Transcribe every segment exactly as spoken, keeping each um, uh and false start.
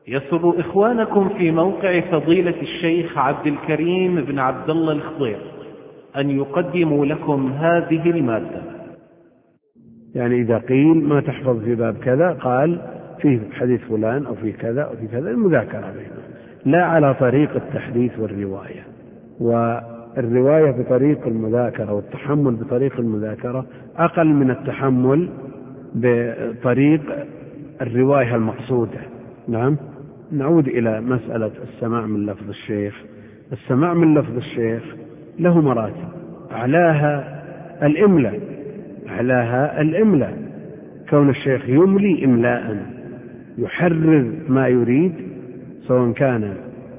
يسر إخوانكم في موقع فضيلة الشيخ عبد الكريم بن عبد الله الخضير أن يقدموا لكم هذه المادة. يعني إذا قيل ما تحفظ في باب كذا، قال فيه حديث فلان أو في كذا أو في كذا، المذاكرة بينهم، لا على طريق التحديث والرواية. والرواية بطريق المذاكرة والتحمل بطريق المذاكرة أقل من التحمل بطريق الرواية المقصودة. نعم. نعود إلى مسألة السماع من لفظ الشيخ. السماع من لفظ الشيخ له مراتب، أعلاها الإملاء أعلاها الإملاء كون الشيخ يملي إملاء يحرر ما يريد، سواء كان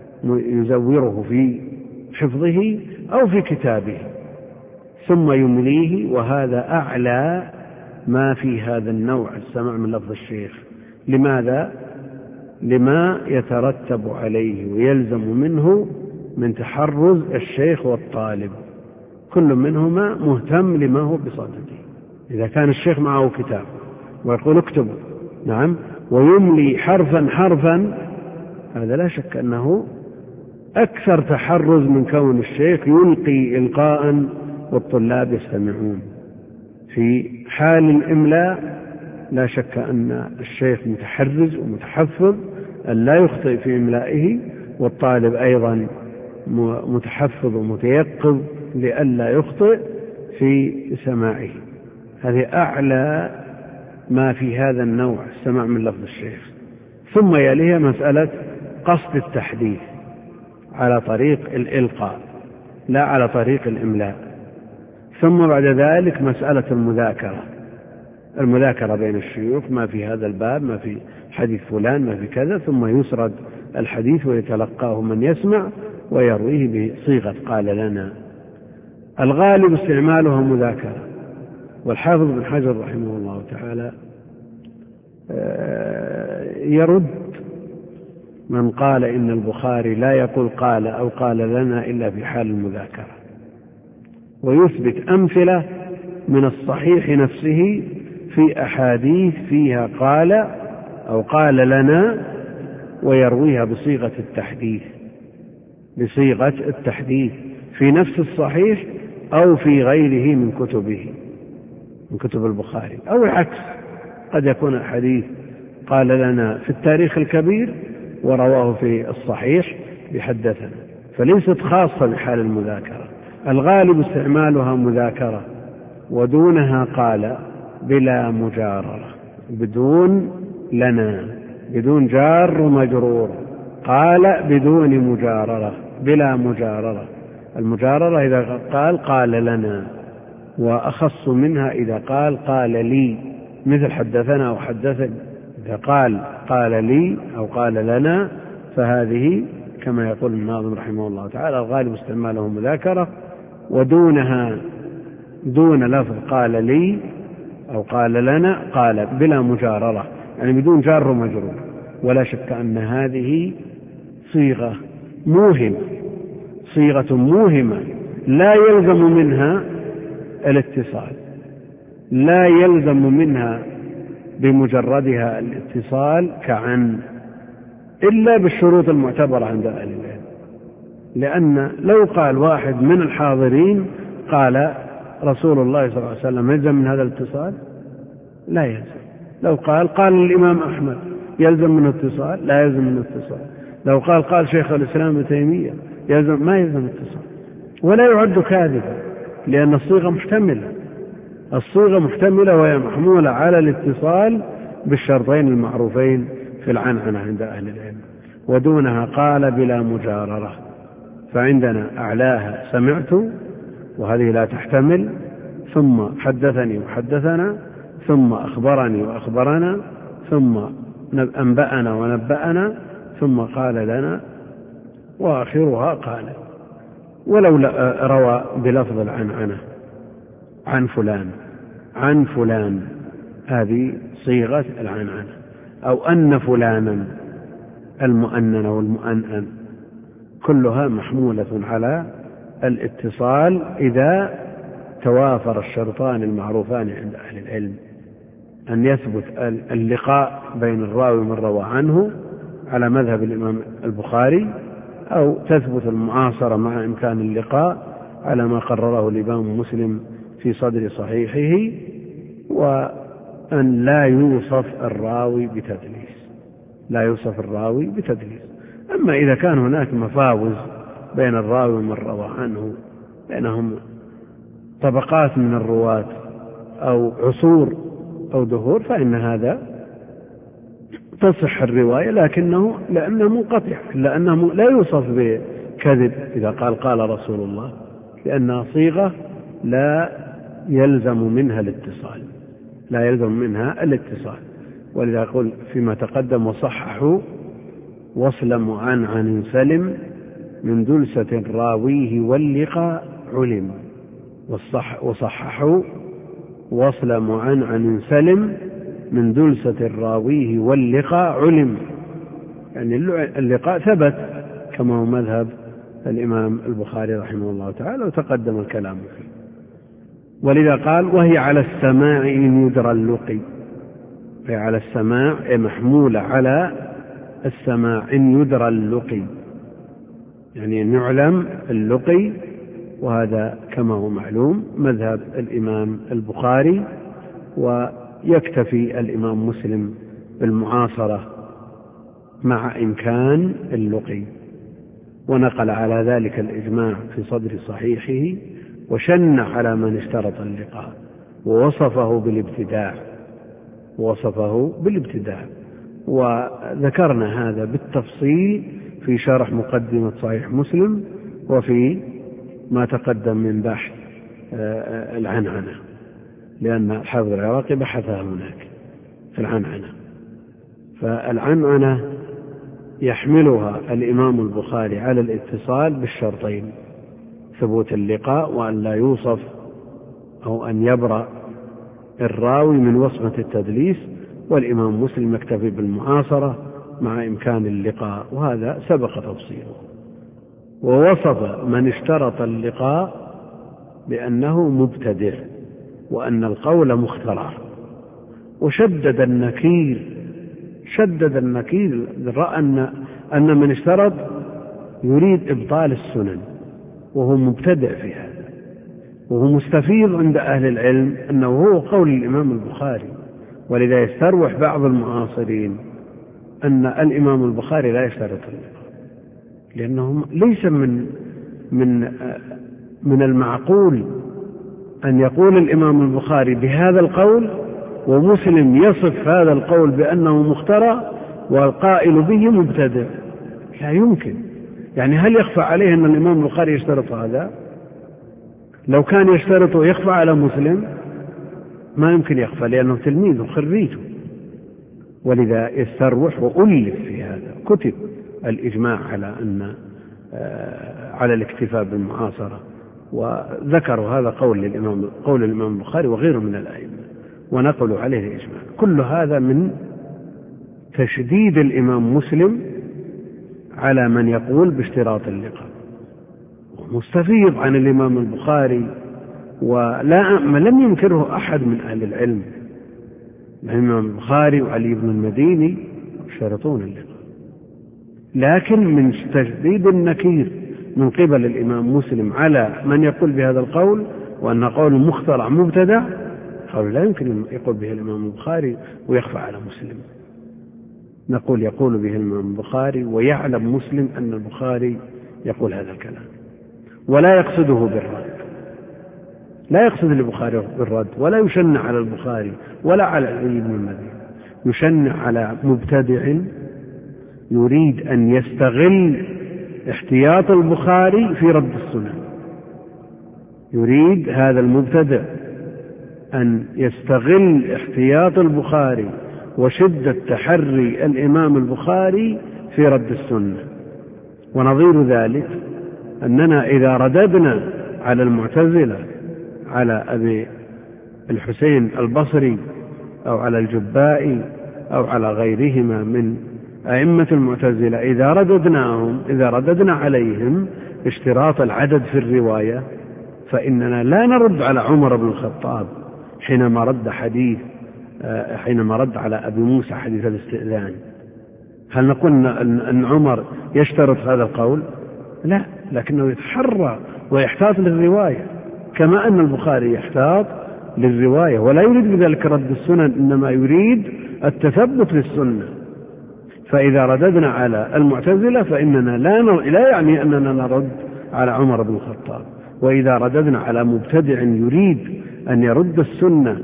يزوره في حفظه أو في كتابه ثم يمليه، وهذا أعلى ما في هذا النوع، السماع من لفظ الشيخ. لماذا؟ لما يترتب عليه ويلزم منه من تحرز الشيخ والطالب، كل منهما مهتم لما هو بصدده. إذا كان الشيخ معه كتاب ويقول اكتبوا، نعم، ويملي حرفا حرفا، هذا لا شك أنه أكثر تحرز من كون الشيخ يلقي إلقاء والطلاب يستمعون. في حال الإملاء لا شك أن الشيخ متحرز ومتحفظ أن لا يخطئ في إملائه، والطالب أيضا متحفظ ومتيقظ لئلا يخطئ في سماعه. هذه أعلى ما في هذا النوع، السماع من لفظ الشيخ. ثم يليها مسألة قصد التحديث على طريق الإلقاء لا على طريق الإملاء. ثم بعد ذلك مسألة المذاكرة المذاكرة بين الشيوخ، ما في هذا الباب، ما في حديث فلان، ما في كذا، ثم يسرد الحديث ويتلقاه من يسمع ويرويه بصيغة قال لنا. الغالب استعمالها مذاكرة، والحافظ بن حجر رحمه الله تعالى يرد من قال إن البخاري لا يقول قال أو قال لنا إلا في حال المذاكرة، ويثبت أمثلة من الصحيح نفسه في أحاديث فيها قال أو قال لنا، ويرويها بصيغة التحديث بصيغة التحديث في نفس الصحيح أو في غيره من كتبه من كتب البخاري، أو العكس، قد يكون الحديث قال لنا في التاريخ الكبير ورواه في الصحيح بحدثنا، فليست خاصة بحال المذاكرة. الغالب استعمالها مذاكرة، ودونها قال بلا مجاررة، بدون لنا، بدون جار ومجرور. قال بدون مجاررة، بلا مجاررة. المجاررة إذا قال قال لنا، وأخص منها إذا قال قال لي، مثل حدثنا أو حدثني. إذا قال قال لي أو قال لنا فهذه كما يقول الناظم رحمه الله تعالى الغالب استعماله مذاكرة، ودونها دون لفظ قال لي أو قال لنا قال بلا مجاررة، يعني بدون جار ومجرور. ولا شك أن هذه صيغة موهمة صيغة موهمة لا يلزم منها الاتصال، لا يلزم منها بمجردها الاتصال كعن، إلا بالشروط المعتبرة عند أهل العلم. لأن لو قال واحد من الحاضرين قال رسول الله صلى الله عليه وسلم يلزم من هذا الاتصال؟ لا يلزم. لو قال قال الإمام أحمد يلزم من الاتصال؟ لا يلزم من الاتصال. لو قال قال شيخ الإسلام ابن تيمية يلزم؟ ما يلزم الاتصال. ولا يعد كاذبا، لأن الصيغة محتملة الصيغة محتملة وهي محمولة على الاتصال بالشرطين المعروفين في العنعنة عند أهل العلم. ودونها قال بلا مجاررة، فعندنا أعلاها سمعت، وهذه لا تحتمل، ثم حدثني وحدثنا، ثم أخبرني وأخبرنا، ثم أنبأنا ونبأنا، ثم قال لنا، وآخرها قال. ولو روى بلفظ العنعنة عن فلان عن فلان، هذه صيغة العنعنة، أو أن فلانا، المؤنن والمؤنن، كلها محمولة على الاتصال إذا توافر الشرطان المعروفان عند أهل العلم، أن يثبت اللقاء بين الراوي من روى عنه على مذهب الإمام البخاري، أو تثبت المعاصرة مع إمكان اللقاء على ما قرره الإمام مسلم في صدر صحيحه، وأن لا يوصف الراوي بتدليس لا يوصف الراوي بتدليس. أما إذا كان هناك مفاوز بين الراوي ومن روى عنه، بينهم طبقات من الرواة أو عصور أو دهور، فإن هذا تصح الرواية، لكنه لأنه منقطع، لأنه لا يوصف بكذب إذا قال قال رسول الله، لأنها صيغة لا يلزم منها الاتصال لا يلزم منها الاتصال ولذا يقول فيما تقدم: وصححوا وصل معنعن سلم من دلسة راويه واللقاء علم. والصح وصححوا وصل معنعن سلم من دلسة راويه واللقاء علم، يعني اللقاء ثبت كما هو مذهب الإمام البخاري رحمه الله تعالى، وتقدم الكلام فيه. ولذا قال: وهي على السماع إن يدرى اللقي، وهي على السماع محمولة على السماع إن يدرى اللقي، يعني أن يعلم اللقي، وهذا كما هو معلوم مذهب الإمام البخاري، ويكتفي الإمام مسلم بالمعاصرة مع إمكان اللقي، ونقل على ذلك الإجماع في صدر صحيحه، وشن على من اشترط اللقاء ووصفه بالابتداع ووصفه بالابتداع وذكرنا هذا بالتفصيل في شرح مقدمة صحيح مسلم، وفي ما تقدم من بحث العنعنة، لأن الحافظ العراقي بحثها هناك في العنعنة. فالعنعنة يحملها الإمام البخاري على الاتصال بالشرطين: ثبوت اللقاء، وأن لا يوصف أو أن يبرأ الراوي من وصمة التدليس، والإمام مسلم يكتفي بالمعاصرة مع إمكان اللقاء، وهذا سبق تفصيله. ووصف من اشترط اللقاء بأنه مبتدع، وأن القول مخترع، وشدد النكير شدد النكير رأى أن أن من اشترط يريد إبطال السنن، وهو مبتدع في هذا، وهو مستفيض عند أهل العلم أنه هو قول الإمام البخاري. ولذا يستروح بعض المعاصرين أن الإمام البخاري لا يشترط اللقاء، لأنه ليس من من من المعقول أن يقول الإمام البخاري بهذا القول ومسلم يصف هذا القول بأنه مخترع والقائل به مبتدع. لا يمكن. يعني هل يخفى عليه أن الإمام البخاري يشترط هذا؟ لو كان يشترطه يخفى على مسلم؟ ما يمكن يخفى، لأنه تلميذه خريجه. ولذا يستروح وألف في هذا كتب الإجماع على أن على الاكتفاء بالمعاصرة، وذكروا هذا قول الإمام قول الإمام البخاري وغيره من الأئمة، ونقلوا عليه الإجماع. كل هذا من تشديد الإمام مسلم على من يقول باشتراط اللقاء، مستفيض عن الإمام البخاري، ولا لم ينكره أحد من أهل العلم. الإمام البخاري وعلي بن المديني يشترطون اللقاء، لكن من تشديد النكير من قبل الإمام مسلم على من يقول بهذا القول وأن قول مخترع مبتدع، قالوا لا يمكن يقول به الإمام البخاري ويخفى على مسلم. نقول يقول به الإمام البخاري، ويعلم مسلم أن البخاري يقول هذا الكلام، ولا يقصده بالرد، لا يقصد البخاري بالرد، ولا يشنع على البخاري ولا على علي بن المديني، يشنع على مبتدع يريد أن يستغل احتياط البخاري في رد السنن. يريد هذا المبتدع أن يستغل احتياط البخاري وشدة تحري الإمام البخاري في رد السنة. ونظير ذلك أننا إذا رددنا على المعتزلة، على أبي الحسين البصري أو على الجبائي أو على غيرهما من أئمة المعتزلة، إذا رددناهم إذا رددنا عليهم اشتراط العدد في الرواية، فإننا لا نرد على عمر بن الخطاب حينما رد حديث حينما رد على أبي موسى حديث الاستئذان، هل نقول أن عمر يشترط هذا القول؟ لا، لكنه يتحرى ويحتاط للرواية، كما أن البخاري يحتاط للرواية ولا يريد بذلك رد السنن، إنما يريد التثبت للسنة. فإذا رددنا على المعتزلة فإننا لا, لا يعني أننا نرد على عمر بن الخطاب، وإذا رددنا على مبتدع يريد أن يرد السنة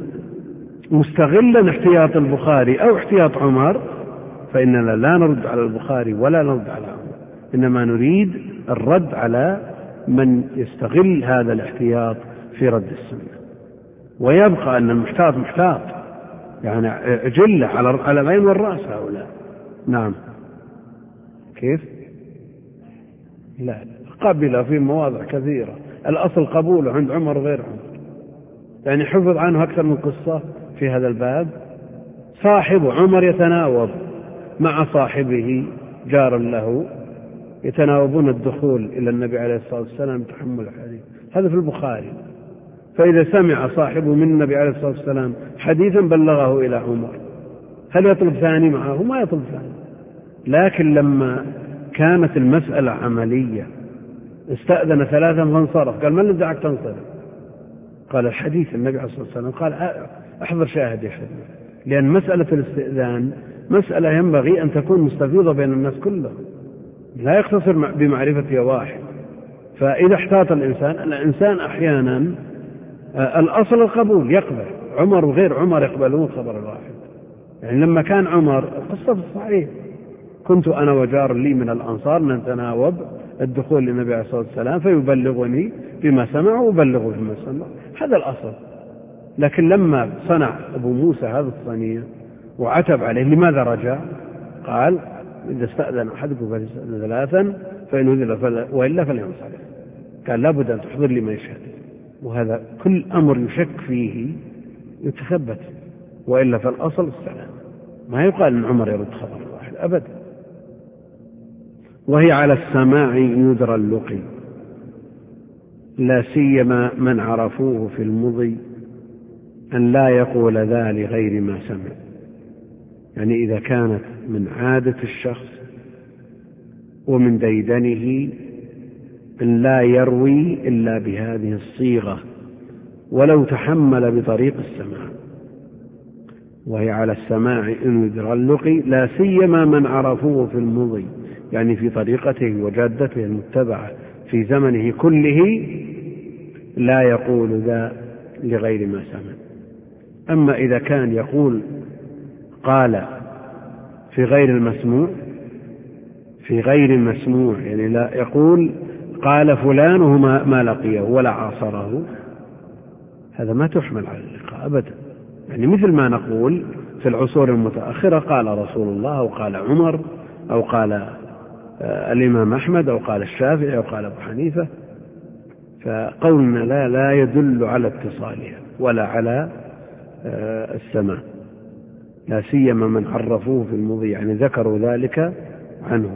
مستغلا احتياط البخاري أو احتياط عمر فإننا لا نرد على البخاري ولا نرد على عمر، إنما نريد الرد على من يستغل هذا الاحتياط في رد السنة. ويبقى أن المحتاط محتاط، يعني جلة على العين والرأس هؤلاء. نعم. كيف؟ لا، قبل في مواضع كثيرة، الأصل قبوله عند عمر غير عمر، يعني حفظ عنه أكثر من قصة في هذا الباب. صاحب عمر يتناوب مع صاحبه جار له، يتناوبون الدخول إلى النبي عليه الصلاة والسلام تحمل الحديث، هذا في البخاري. فإذا سمع صاحبه من النبي عليه الصلاة والسلام حديثا بلغه إلى عمر، هل يطلب ثاني معه؟ ما يطلب ثاني. لكن لما كانت المسألة عملية استأذن ثلاثا فانصرف، قال من الذي دعك تنصرف؟ قال الحديث النبي عليه الصلاة والسلام، قال أحضر شاهد يشهد، لأن مسألة الاستئذان مسألة ينبغي أن تكون مستفيضة بين الناس كلهم، لا يقتصر بمعرفة واحد. فإذا احتاط الإنسان الإنسان أحيانا الأصل القبول يقبل، عمر وغير عمر يقبلون خبر الواحد. يعني لما كان عمر القصة في الصحيح، كنت أنا وجار لي من الأنصار نتناوب الدخول للنبي عليه الصلاة والسلام فيبلغني بما سمع وبلغه بما سمع، هذا الأصل. لكن لما صنع أبو موسى هذا الصنيع وعتب عليه لماذا رجع؟ قال إذا استأذن أحدكم فليستأذن ثلاثا فإن أذن وإلا فلينصرف. قال لابد أن تحضر لي ما يشهد، وهذا كل أمر يشك فيه يتثبت، وإلا فالأصل السلام. ما يقال أن عمر يرد خبر واحد أبدا. وهي على السماع يدرى اللقي، لا سيما من عرفوه في المضي، أن لا يقول ذا لغير ما سمع. يعني إذا كانت من عادة الشخص ومن ديدنه أن لا يروي إلا بهذه الصيغة ولو تحمل بطريق السماع. وهي على السماع إن يدرى اللقي، لا سيما من عرفوه في المضي، يعني في طريقته وجادته المتبعة في زمنه كله، لا يقول ذا لغير ما سمع. أما إذا كان يقول قال في غير المسموع، في غير المسموع يعني لا يقول قال فلان وما ما لقيه ولا عاصره، هذا ما تحمل على اللقاء أبدا. يعني مثل ما نقول في العصور المتأخرة قال رسول الله أو قال عمر أو قال الإمام أحمد أو قال الشافعي أو قال أبو حنيفة، فقولنا لا لا يدل على اتصالها ولا على السماع، لا سيما من عرفوه في المضي، يعني ذكروا ذلك عنه،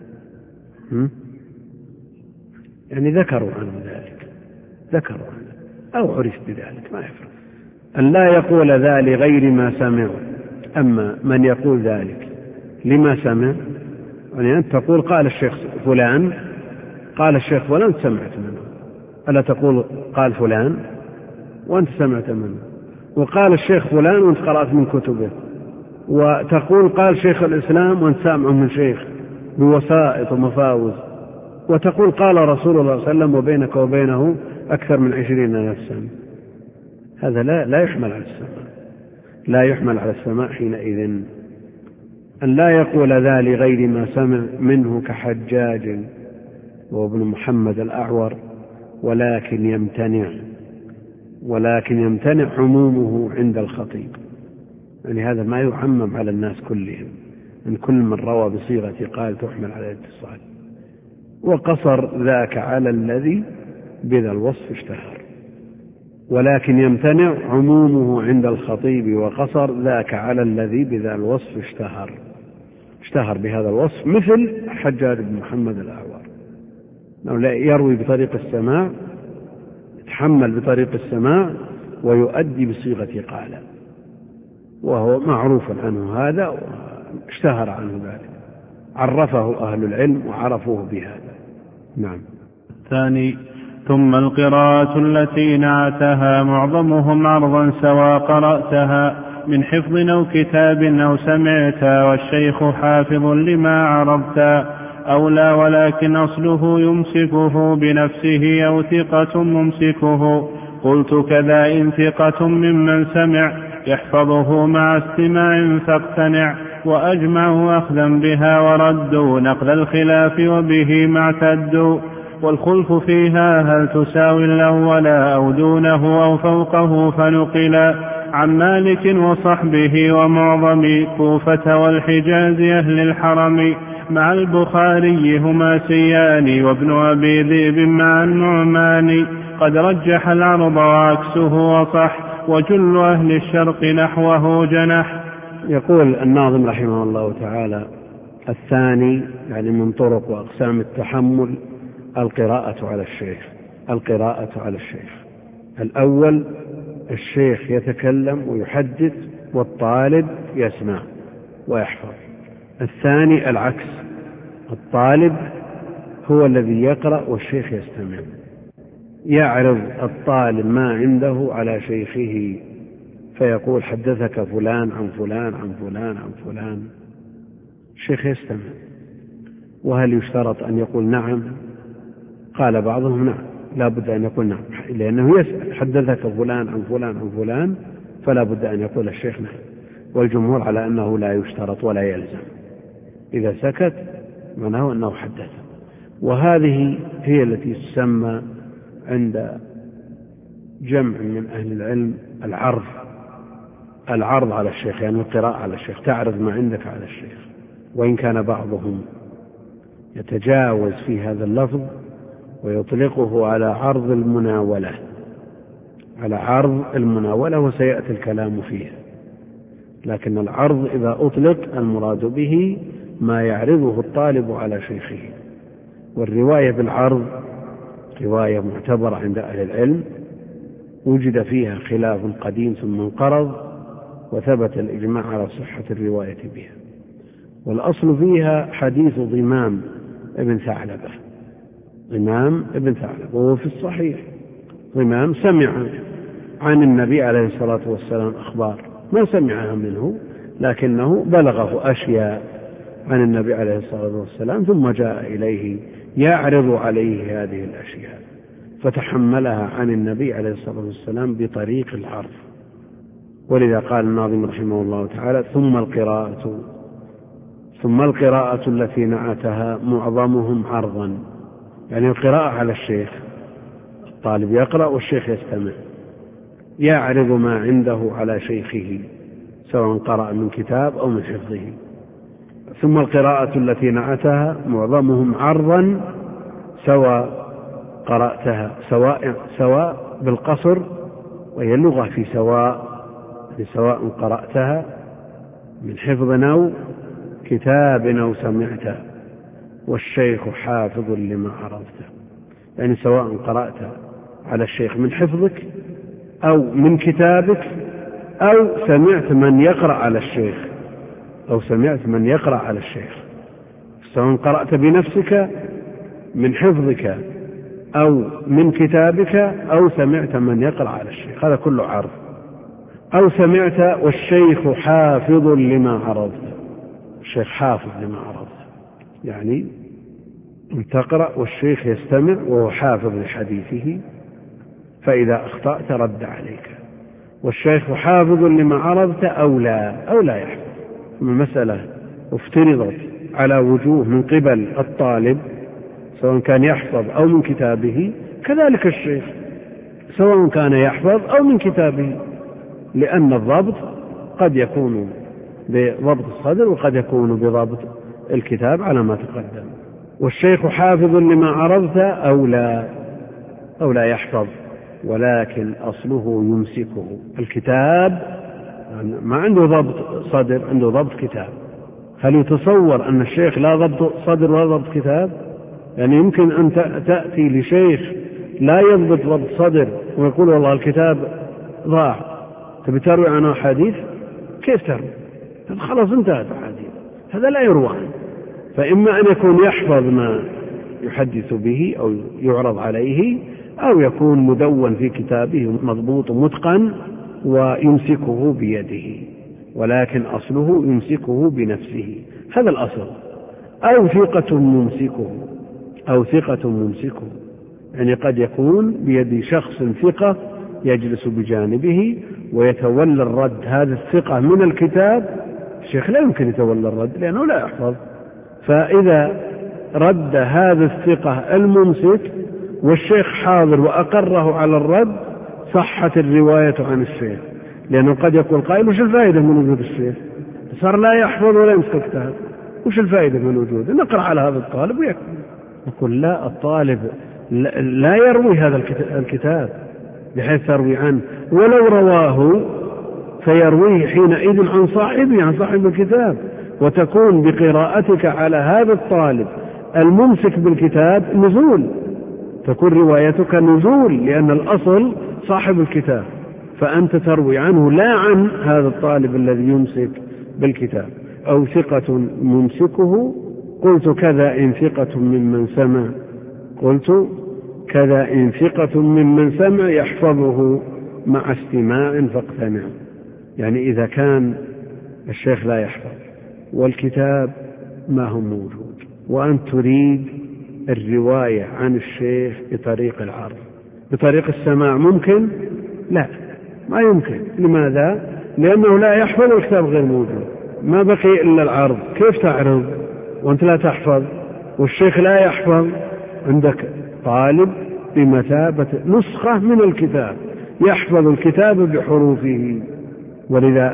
يعني ذكروا عنه ذلك، ذكروا عنه أو عرف بذلك، ما يفرق. أن لا يقول ذا لغير ما سمع. أما من يقول ذلك لما سمع، يعني أنت تقول قال الشيخ فلان قال الشيخ فلان سمعت منه، ألا تقول قال فلان وأنت سمعت منه، وقال الشيخ فلان وأنت قرأت من كتبه، وتقول قال شيخ الإسلام وأنت سامعه من شيخ بوسائط ومفاوز، وتقول قال رسول الله صلى الله عليه وسلم وبينك وبينه أكثر من عشرين نفسا. هذا لا, لا يحمل على السماع، لا يحمل على السماع حينئذ. أن لا يقول ذا لغير ما سمع منه كحجاج وابن محمد الأعور، ولكن يمتنع ولكن يمتنع عمومه عند الخطيب. يعني هذا ما يعمم على الناس كلهم، أن كل من روى بصيغة قال تحمل على الاتصال. وقصر ذاك على الذي بذا الوصف اشتهر، ولكن يمتنع عمومه عند الخطيب، وقصر ذاك على الذي بذا الوصف اشتهر، اشتهر بهذا الوصف، مثل حجاج بن محمد الأعور، لا يروي بطريق السماع، يتحمل بطريق السماع ويؤدي بصيغة قال، وهو معروف عنه هذا واشتهر عنه ذلك. عرفه أهل العلم وعرفوه بهذا. نعم. الثاني: ثم القراءة التي نعتها معظمهم عرضا سواء قرأتها من حفظ أو كتاب أو سمعتا، والشيخ حافظ لما عرضتا أو لا، ولكن أصله يمسكه بنفسه أو ثقة ممسكه. قلت: كذا إن ثقة ممن سمع يحفظه مع استماع فاقتنع، وأجمعوا أخذا بها وردوا نقل الخلاف وبه ما اعتدوا. والخلف فيها هل تساوي الأول أو دونه أو فوقه، فنقلا عن مالك وصحبه ومعظم كوفة والحجاز أهل الحرم، مع البخاري هما سيان وابن أبي ذئب مع النعمان. قد رجح العرض وعكسه وصح، وجل أهل الشرق نحوه جنح. يقول الناظم رحمه الله تعالى: الثاني يعني من طرق وأقسام التحمل القراءة على الشيخ. القراءة على الشيخ الأول الشيخ يتكلم ويحدث والطالب يسمع ويحفظ. الثاني العكس، الطالب هو الذي يقرأ والشيخ يستمع. يعرض الطالب ما عنده على شيخه فيقول: حدثك فلان عن فلان عن فلان عن فلان. الشيخ يستمع. وهل يشترط أن يقول نعم؟ قال بعضهم نعم، لا بد أن يقول نعم، لأنه يسأل: حدثك فلان عن فلان عن فلان، فلا بد أن يقول الشيخ نعم. والجمهور على أنه لا يشترط ولا يلزم، إذا سكت معناه أنه حدث. وهذه هي التي تسمى عند جمع من أهل العلم العرض. العرض على الشيخ يعني القراءة على الشيخ، تعرض ما عندك على الشيخ. وإن كان بعضهم يتجاوز في هذا اللفظ ويطلقه على عرض المناولة، على عرض المناولة، وسيأتي الكلام فيه. لكن العرض إذا أطلق المراد به ما يعرضه الطالب على شيخه. والرواية بالعرض رواية معتبرة عند أهل العلم، وجد فيها خلاف قديم ثم انقرض، وثبت الإجماع على صحة الرواية بها. والأصل فيها حديث ضمام ابن ثعلبة. ضمام ابن ثعلبة وهو في الصحيح. ضمام سمع عن النبي عليه الصلاة والسلام أخبار ما سمعها منه، لكنه بلغه أشياء عن النبي عليه الصلاة والسلام، ثم جاء إليه يعرض عليه هذه الأشياء، فتحملها عن النبي عليه الصلاة والسلام بطريق العرض. ولذا قال الناظم رحمه الله تعالى: ثم القراءة ثم القراءة التي نعتها معظمهم عرضا، يعني القراءة على الشيخ، الطالب يقرأ والشيخ يستمع، يعرض ما عنده على شيخه سواء قرأ من كتاب أو من حفظه. ثم القراءة التي نعتها معظمهم عرضا سواء قرأتها، سواء سواء بالقصر، وهي اللغة في سواء، سواء قرأتها من حفظ أو كتاب أو سمعت، والشيخ حافظ لما عرفته. يعني سواء قرأت على الشيخ من حفظك أو من كتابك أو سمعت من يقرأ على الشيخ أو سمعت من يقرأ على الشيخ، سواء قرأت بنفسك من حفظك أو من كتابك أو سمعت من يقرأ على الشيخ، هذا كله عرض. أو سمعت والشيخ حافظ لما عرضت، الشيخ حافظ لما عرضت، يعني تقرأ والشيخ يستمع وهو حافظ لحديثه، فإذا أخطأت رد عليك. والشيخ حافظ لما عرضت أو لا أو لا يحفظ. المسألة افترضت على وجوه من قبل الطالب سواء كان يحفظ أو من كتابه، كذلك الشيخ سواء كان يحفظ أو من كتابه، لأن الضبط قد يكون بضبط الصدر وقد يكون بضبط الكتاب على ما تقدم. والشيخ حافظ لما عرضت أو لا أو لا يحفظ، ولكن أصله يمسكه. الكتاب يعني ما عنده ضبط صدر، عنده ضبط كتاب. هل يتصور أن الشيخ لا ضبط صدر ولا ضبط كتاب؟ يعني يمكن أن تأتي لشيخ لا يضبط ضبط صدر ويقول والله الكتاب ضاع، تبي تروي عنه حديث؟ كيف تروي؟ خلاص انتهت الحديث، هذا لا يروى عنه. فإما أن يكون يحفظ ما يحدث به أو يعرض عليه، أو يكون مدون في كتابه مضبوط متقن ويمسكه بيده، ولكن أصله يمسكه بنفسه، هذا الأصل. أو ثقة ممسكه أو ثقة ممسكه يعني قد يكون بيد شخص ثقة يجلس بجانبه ويتولى الرد، هذا الثقة من الكتاب. الشيخ لا يمكن يتولى الرد لأنه لا يحفظ، فإذا رد هذا الثقة الممسك والشيخ حاضر وأقره على الرد صحت الرواية عن الشيخ، لأنه قد يقول قائل وش الفائدة من وجود الشيخ؟ صار لا يحفظ ولا يمسك الكتاب، وش الفائدة من وجوده؟ نقرأ على هذا الطالب ويكفي. نقول لا، الطالب لا يروي هذا الكتاب بحيث تروي عنه، ولو رواه فيرويه حينئذ عن صاحبه، عن صاحب الكتاب، وتكون بقراءتك على هذا الطالب الممسك بالكتاب نزول، تكون روايتك نزول، لأن الأصل صاحب الكتاب، فأنت تروي عنه لا عن هذا الطالب الذي يمسك بالكتاب. أو ثقة ممسكه، قلت كذا إن ثقة ممن سمع قلت كذا إن ثقة ممن سمع يحفظه مع استماع فاقتنع. يعني إذا كان الشيخ لا يحفظ والكتاب ما هو موجود، وأن تريد الرواية عن الشيخ بطريق العرض، بطريق السماع، ممكن؟ لا، ما يمكن. لماذا؟ لأنه لا يحفظ والكتاب غير موجود، ما بقي إلا العرض. كيف تعرض وأنت لا تحفظ والشيخ لا يحفظ؟ عندك طالب بمثابة نسخة من الكتاب يحفظ الكتاب بحروفه، ولذا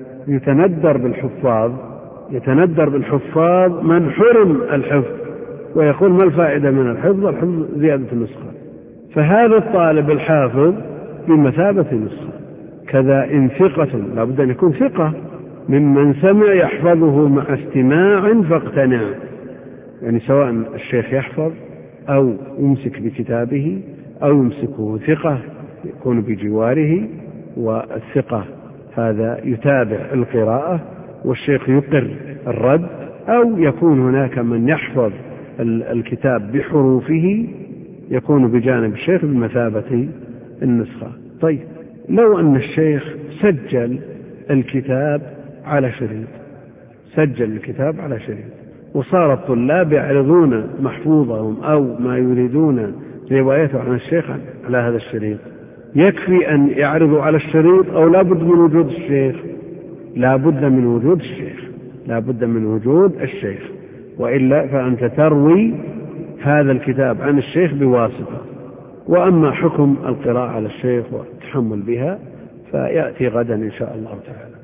يتندر بالحفاظ يتندر بالحفاظ من حرم الحفظ ويقول ما الفائدة من الحفظ؟ الحفظ زيادة النسخة. فهذا الطالب الحافظ بمثابة نسخة. كذا إن ثقة، لابد أن يكون ثقة ممن سمع يحفظه مع استماع فاقتنع، يعني سواء الشيخ يحفظ أو يمسك بكتابه أو يمسكه ثقة يكون بجواره، والثقة هذا يتابع القراءة والشيخ يقر الرد، أو يكون هناك من يحفظ الكتاب بحروفه يكون بجانب الشيخ بمثابة النسخة. طيب، لو أن الشيخ سجل الكتاب على شريط سجل الكتاب على شريط وصار الطلاب يعرضون محفوظهم أو ما يريدون روايته عن الشيخ على هذا الشريط، يكفي أن يعرضوا على الشريط أو لا بد من وجود الشيخ؟ لا بد من وجود الشيخ لا بد من وجود الشيخ وإلا فأنت تروي هذا الكتاب عن الشيخ بواسطة. وأما حكم القراءة على الشيخ والتحمل بها فيأتي غدا إن شاء الله تعالى.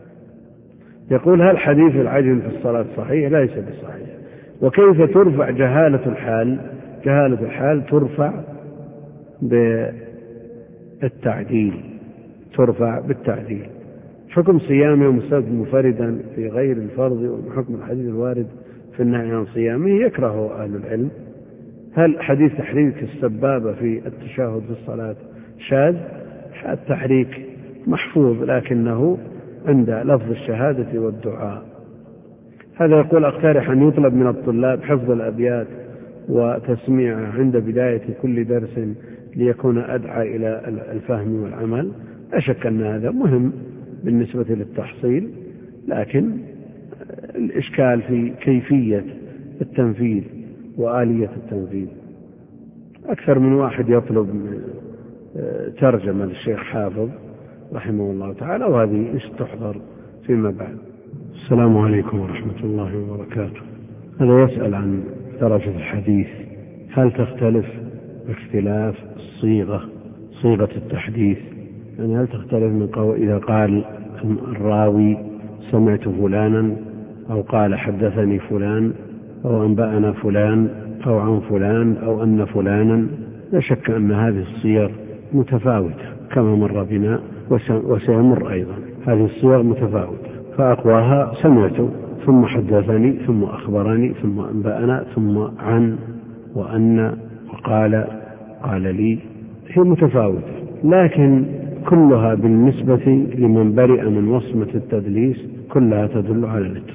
يقول: هل حديث العجل في الصلاة صحيح؟ ليس بصحيح. وكيف ترفع جهالة الحال؟ جهالة الحال ترفع بالتعديل ترفع بالتعديل. حكم صيام يوم السبت منفردا في غير الفرض وحكم الحديث الوارد في النهي عن صيامه يكرهه أهل العلم. هل حديث تحريك السبابة في التشهد في الصلاة شاذ؟ التحريك محفوظ لكنه عند لفظ الشهادة والدعاء. هذا يقول: أقترح أن يطلب من الطلاب حفظ الأبيات وتسميعها عند بداية كل درس ليكون أدعى إلى الفهم والعمل. لا شك أن هذا مهم بالنسبة للتحصيل، لكن الإشكال في كيفية التنفيذ وآلية التنفيذ. أكثر من واحد يطلب ترجمة للشيخ حافظ رحمه الله تعالى، وهذه تحضر فيما بعد. السلام عليكم ورحمة الله وبركاته. هذا يسأل عن درجة الحديث، هل تختلف باختلاف الصيغة صيغة التحديث؟ يعني هل تختلف من قول إذا قال الراوي سمعت فلانا أو قال حدثني فلان أو أنبأنا فلان أو عن فلان أو أن فلانا؟ لا شك أن هذه الصيغ متفاوتة كما مر بنا وسيمر أيضا. هذه الصيغ متفاوتة، فأقواها سمعت ثم حدثني ثم أخبرني ثم أنبأنا ثم عن وأن وقال قال لي، هي متفاوتة، لكن كلها بالنسبة لمن برئ من وصمة التدليس كلها تدل على الاتصال.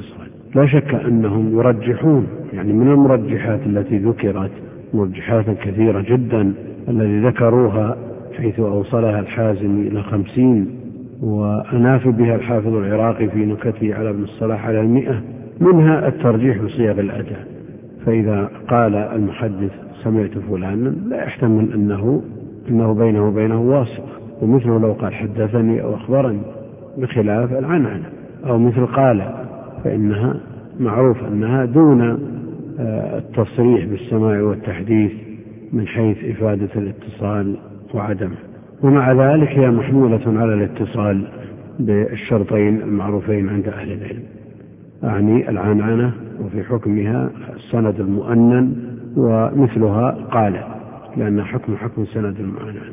لا شك أنهم يرجحون، يعني من المرجحات التي ذكرت مرجحات كثيرة جدا الذي ذكروها حيث أوصلها الحازمي إلى خمسين وأناف بها الحافظ العراقي في نكته على ابن الصلاح على المئة، منها الترجيح بصيغ الأداء. فإذا قال المحدث سمعت فلانا لا يحتمل أنه, إنه بينه وبينه واسطة، ومثله لو قال حدثني أو أخبرني، بخلاف العنعنة أو مثل قال فإنها معروف أنها دون التصريح بالسماع والتحديث من حيث إفادة الاتصال وعدمه. ومع ذلك هي محمولة على الاتصال بالشرطين المعروفين عند أهل العلم، أعني العنعنة وفي حكمها السند المؤنن ومثلها قال، لأن حكم حكم السند المؤنن.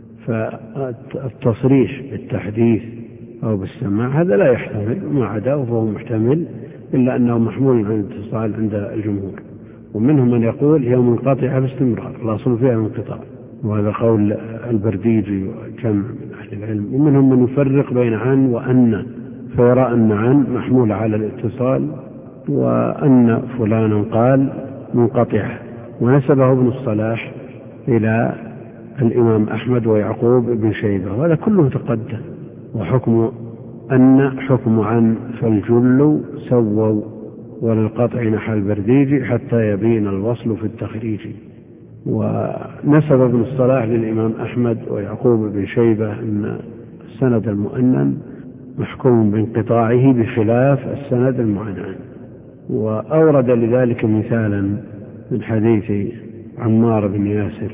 فالتصريح بالتحديث أو بالسماع هذا لا يحتمل، وما عداه فهو محتمل، إلا أنه محمول على الاتصال عند الجمهور. ومنهم من يقول هي منقطعة باستمرار، الأصل فيها انقطاع، وهذا قول البرديجي وجمع من أهل العلم. ومنهم من يفرق بين عن وأن، فيرى أن عن محمولة على الاتصال وأن فلانا قال منقطعة، ونسبه ابن الصلاح إلى الإمام أحمد ويعقوب بن شيبة، وهذا كله تقدم. وحكم أن حكم عن فالجل سووا، وللقطع نحى البرديجي حتى يبين الوصل في التخريج. ونسب ابن الصلاح للإمام أحمد ويعقوب بن شيبة أن السند المؤنن محكوم بانقطاعه بخلاف السند المعنعن. وأورد لذلك مثالا من حديث عمار بن ياسر،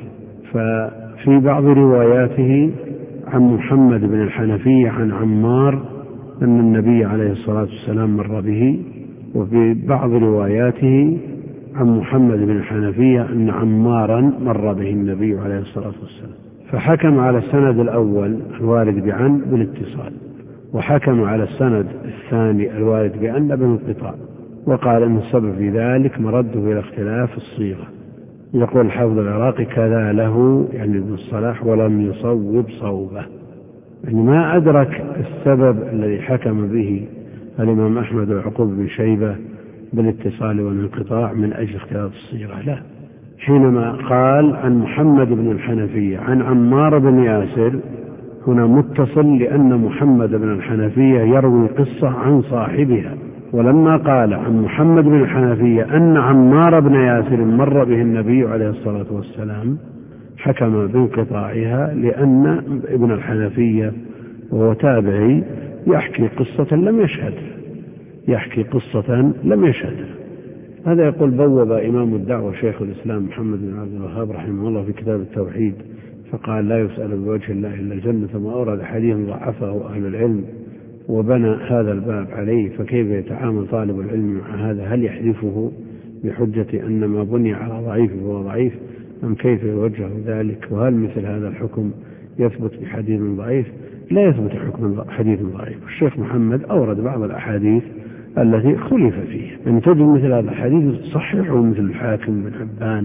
ففي بعض رواياته عن محمد بن الحنفية عن عمار أن النبي عليه الصلاة والسلام مر به، وفي بعض رواياته عن محمد بن الحنفية أن عمارا مر به النبي عليه الصلاة والسلام، فحكم على السند الأول الوارد بعن بالاتصال، وحكم على السند الثاني الوارد بأن بالانقطاع، وقال أن السبب في ذلك مرده إلى اختلاف الصيغة. يقول الحافظ العراقي كذا له، يعني ابن الصلاح، ولم يصوب صوبه، يعني ما أدرك السبب الذي حكم به الإمام أحمد ويعقوب بن شيبة بالاتصال والانقطاع من أجل اختلاف الصيغة، لا. حينما قال عن محمد بن الحنفية عن عمار بن ياسر هنا متصل، لأن محمد بن الحنفية يروي قصة عن صاحبها، ولما قال عن محمد بن الحنفية أن عمار بن ياسر مر به النبي عليه الصلاة والسلام حكم بانقطاعها، لأن ابن الحنفية وهو تابعي يحكي قصة لم يشهد يحكي قصة لم يشهد هذا يقول بوب إمام الدعوة شيخ الإسلام محمد بن عبد الوهاب رحمه الله في كتاب التوحيد فقال لا يسأل بوجه الله إلا الجنة، ثم أورد حديث ضعفه أهل العلم وبنى هذا الباب عليه. فكيف يتعامل طالب العلم مع هذا؟ هل يحذفه بحجة أن ما بني على ضعيف هو ضعيف، أم كيف يوجه ذلك؟ وهل مثل هذا الحكم يثبت بحديث ضعيف؟ لا يثبت حكم حديث ضعيف. الشيخ محمد أورد بعض الأحاديث التي خلف فيه، أن تجد مثل هذا الحديث صحيحه مثل الحاكم بن حبان،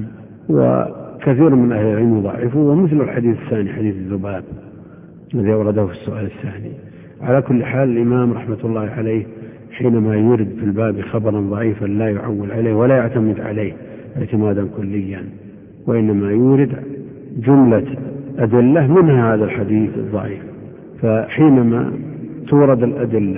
وكثير من أهل العلم يضعفه، ومثل الحديث الثاني حديث الذباب الذي أورده في السؤال الثاني. على كل حال الإمام رحمة الله عليه حينما يورد في الباب خبرا ضعيفا لا يعول عليه ولا يعتمد عليه اعتمادا كليا، وإنما يورد جملة أدلة منها هذا الحديث الضعيف. فحينما تورد الأدلة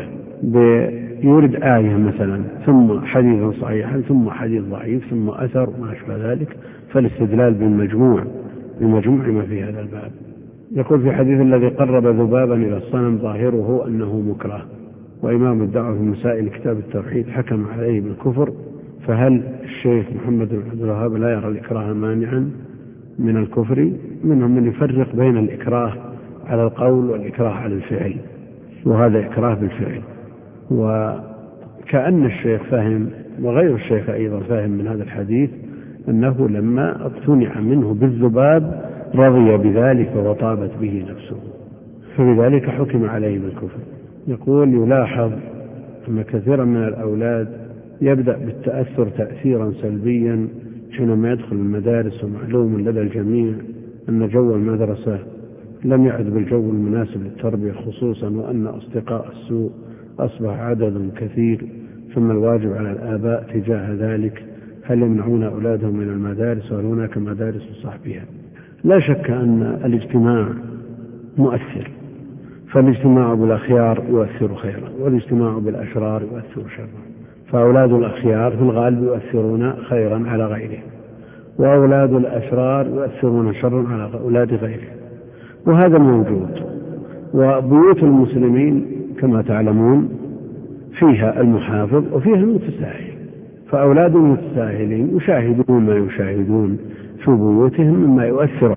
يورد آية مثلا ثم حديثا صحيحا ثم حديث ضعيف ثم أثر ما أشبه ذلك، فالاستدلال بالمجموع بمجموع ما في هذا الباب. يقول في حديث الذي قرب ذبابا إلى الصنم ظاهره أنه مكره، وإمام الدعوة في مسائل كتاب التوحيد حكم عليه بالكفر، فهل الشيخ محمد بن عبد الوهاب لا يرى الإكراه مانعا من الكفر؟ منهم من يفرق بين الإكراه على القول والإكراه على الفعل، وهذا إكراه بالفعل. وكأن الشيخ فهم وغير الشيخ أيضا فهم من هذا الحديث أنه لما اقتنع منه بالذباب رضي بذلك وطابت به نفسه، فبذلك حكم عليه بالكفر. يقول يلاحظ أن كثيرا من الأولاد يبدأ بالتأثر تأثيرا سلبيا حينما يدخل المدارس، ومعلوم لدى الجميع أن جو المدرسة لم يعد بالجو المناسب للتربية خصوصا، وأن أصدقاء السوء أصبح عدد كثير، ثم الواجب على الآباء تجاه ذلك، هل يمنعون أولادهم من المدارس وهل هناك مدارس صاحبها؟ لا شك أن الاجتماع مؤثر، فالاجتماع بالأخيار يؤثر خيرا والاجتماع بالأشرار يؤثر شرا، فأولاد الأخيار في الغالب يؤثرون خيرا على غيرهم، وأولاد الأشرار يؤثرون شرا على أولاد غيرهم، وهذا موجود. وبيوت المسلمين كما تعلمون فيها المحافظ وفيها المتساهل، فأولاد المتساهلين يشاهدون ما يشاهدون في بيوتهم مما يؤثر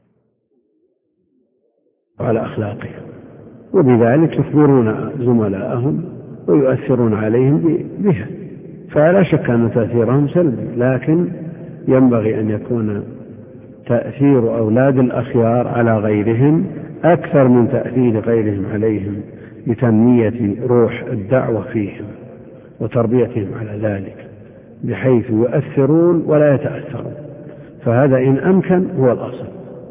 على أخلاقهم، وبذلك يخبرون زملائهم ويؤثرون عليهم بها، فلا شك أن تأثيرهم سلبي، لكن ينبغي أن يكون تأثير أولاد الأخيار على غيرهم أكثر من تأثير غيرهم عليهم لتنمية روح الدعوة فيهم وتربيتهم على ذلك، بحيث يؤثرون ولا يتأثرون، فهذا إن أمكن هو الأصل.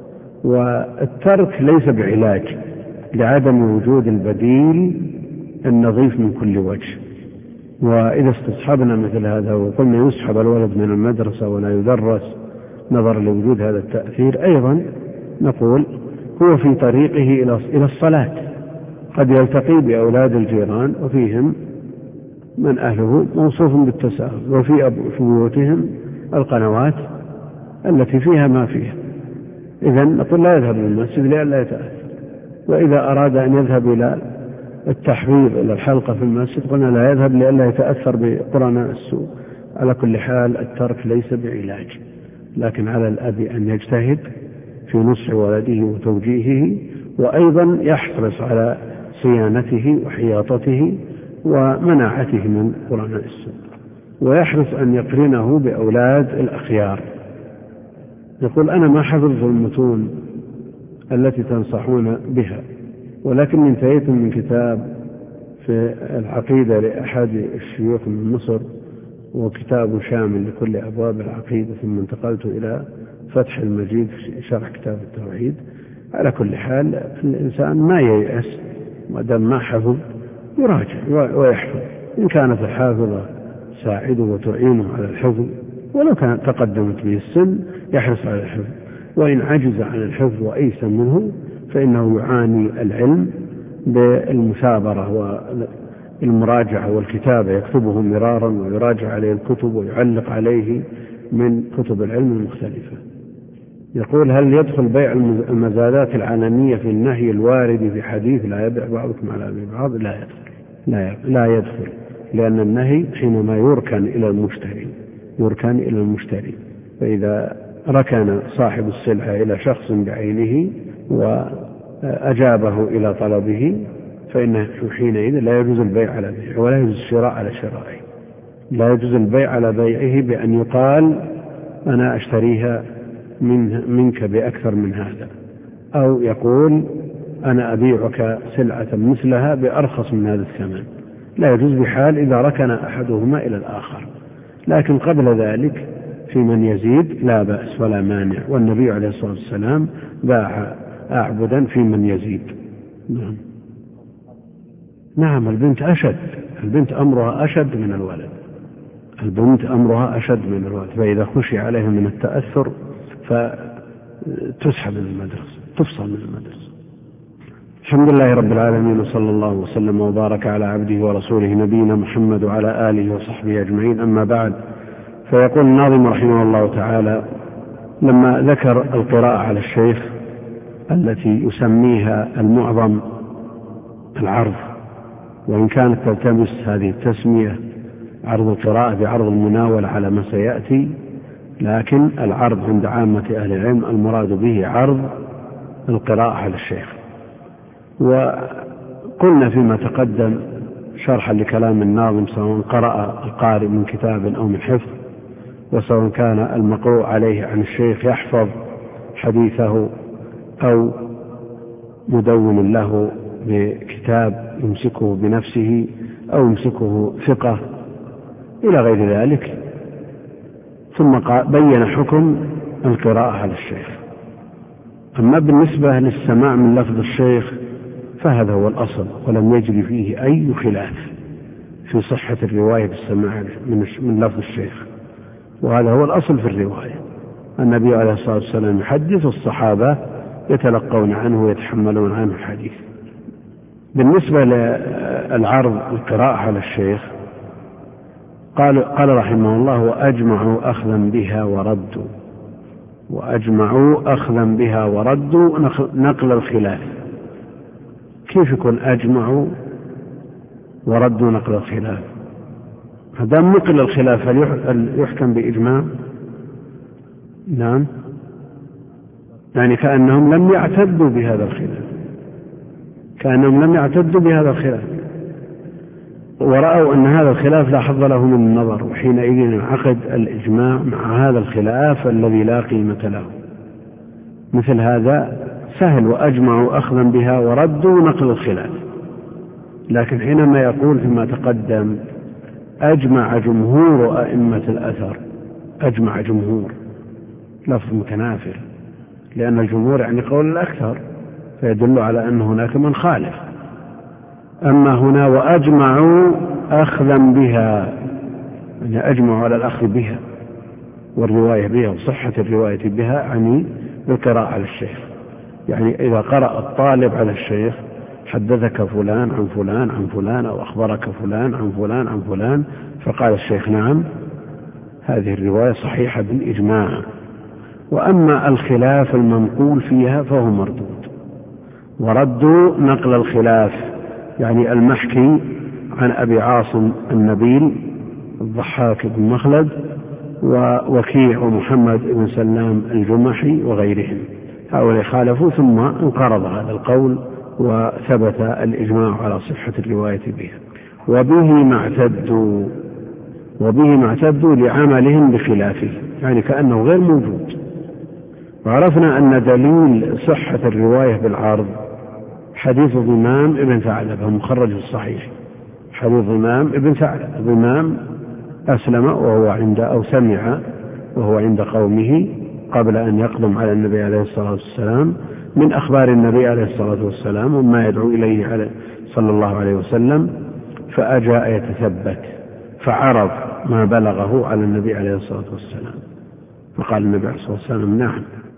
والترك ليس بعلاج لعدم وجود البديل النظيف من كل وجه. وإذا استصحبنا مثل هذا وقلنا يسحب الولد من المدرسة ولا يدرس نظرا لوجود هذا التأثير، أيضا نقول هو في طريقه إلى الصلاة قد يلتقي بأولاد الجيران وفيهم من أهله موصوف بالتساهل، وفي بيوتهم القنوات التي فيها ما فيها، إذن نقول لا يذهب للمسجد لئلا يتأثر. وإذا أراد أن يذهب إلى التحريض إلى الحلقة في المسجد قلنا لا يذهب لئلا يتأثر بقرناء السوء. على كل حال الترك ليس بعلاج، لكن على الأب أن يجتهد في نصح ولده وتوجيهه، وأيضا يحرص على صيانته وحياطته ومناعته من قرناء السوء، ويحرص أن يقرنه بأولاد الأخيار. يقول أنا ما حفظت المتون التي تنصحون بها، ولكن انتهيت من كتاب في العقيدة لأحد الشيوخ من مصر، وكتاب شامل لكل أبواب العقيدة، ثم انتقلت إلى فتح المجيد في شرح كتاب التوحيد. على كل حال الإنسان ما ييأس، ودام ما حفظ يراجع ويحفظ، إن كانت الحافظة ساعده وتعينه على الحفظ ولو كانت تقدمت به السن يحرص على الحفظ، وإن عجز عن الحفظ وأيسا منه فإنه يعاني العلم بالمثابرة والمراجعة والكتابة، يكتبه مرارا ويراجع عليه الكتب ويعلق عليه من كتب العلم المختلفة. يقول هل يدخل بيع المزادات العلنية في النهي الوارد في حديث لا يبيع بعضكم على بعض؟ لا يدخل، لا, لا يدخل، لأن النهي حينما يركن إلى المشتري يركن إلى المشتري، فإذا ركن صاحب السلعة إلى شخص بعينه وأجابه إلى طلبه فإنه حينئذ لا يجوز البيع على بيعه ولا يجوز الشراء على شرائه. لا يجوز البيع على بيعه بأن يقال أنا أشتريها من منك بأكثر من هذا، أو يقول أنا أبيعك سلعة مثلها بأرخص من هذا الثمن. لا يجوز بحال إذا ركن أحدهما إلى الآخر، لكن قبل ذلك في من يزيد لا بأس ولا مانع، والنبي عليه الصلاة والسلام باع أعبدا في من يزيد. نعم نعم البنت أشد، البنت أمرها أشد من الولد، البنت أمرها أشد من الولد، فإذا خشي عليها من التأثر فتسحب من المدرسة، تفصل من المدرسة. الحمد لله رب العالمين، وصلى الله وسلم وبارك على عبده ورسوله نبينا محمد وعلى آله وصحبه أجمعين. أما بعد، فيقول الناظم رحمه الله تعالى لما ذكر القراءة على الشيخ التي يسميها المعظم العرض، وإن كانت تلتمس هذه التسمية عرض القراءة بعرض المناولة على ما سيأتي، لكن العرض عند عامة أهل العلم المراد به عرض القراءة على الشيخ. وقلنا فيما تقدم شرحا لكلام الناظم سواء قرأ القارئ من كتاب أو من حفظ، وسواء كان المقروء عليه عن الشيخ يحفظ حديثه أو مدون له بكتاب يمسكه بنفسه أو يمسكه ثقة إلى غير ذلك. ثم بين حكم القراءة على الشيخ. أما بالنسبة للسماع من لفظ الشيخ فهذا هو الأصل، ولم يجري فيه أي خلاف، في صحة الرواية بالسماع من لفظ الشيخ، وهذا هو الأصل في الرواية. النبي عليه الصلاة والسلام يحدث، الصحابة يتلقون عنه ويتحملون عنه الحديث. بالنسبة للعرض القراءة على الشيخ، قال, قال رحمه الله: وأجمعوا أخذا بها وردوا وأجمعوا أخذا بها وردوا نقل الخلاف. كيف يكون أجمعوا وردوا نقل الخلاف؟ هذا نقل الخلاف هل يحكم بإجماع؟ نعم، يعني كأنهم لم يعتدوا بهذا الخلاف، كأنهم لم يعتدوا بهذا الخلاف، ورأوا أن هذا الخلاف لا حظ له من النظر، وحينئذ انعقد الإجماع مع هذا الخلاف الذي لا قيمة له. مثل هذا سهل، وأجمعوا أخذا بها وردوا نقل الخلاف. لكن حينما يقول فيما تقدم أجمع جمهور أئمة الأثر، أجمع جمهور لفظ متنافر، لأن الجمهور يعني قول الأكثر، فيدل على أن هناك من خالف. أما هنا وأجمعوا أخذا بها، يعني أجمعوا على الأخذ بها والرواية بها وصحة الرواية بها، يعني بالقراءة على الشيخ. يعني إذا قرأ الطالب على الشيخ: حدثك فلان عن فلان عن فلان، أو أخبرك فلان عن فلان عن فلان، فقال الشيخ: نعم، هذه الرواية صحيحة بالإجماع. وأما الخلاف المنقول فيها فهو مردود. وردوا نقل الخلاف، يعني المحكي عن أبي عاصم النبيل الضحاك بن مخلد ووكيع ومحمد بن سلام الجمحي وغيرهم، هؤلاء خالفوا، ثم انقرض هذا القول وثبت الإجماع على صحة الرواية به. وبه ما اعتدوا، وبه ما اعتدوا لعملهم بخلافه، يعني كأنه غير موجود. وعرفنا أن دليل صحة الرواية بالعرض حديث ضمام ابن ثعلبة مخرج في الصحيح، حديث ضمام ابن ثعلبة. ضمام أسلم وهو عند أو سمع وهو عند قومه قبل أن يقدم على النبي عليه الصلاة والسلام من أخبار النبي عليه الصلاة والسلام وما يدعو إليه عليه صلى الله عليه وسلم، فأجاء يتثبت فعرض ما بلغه على النبي عليه الصلاة والسلام، فقال النبي عليه الصلاة والسلام: نعم.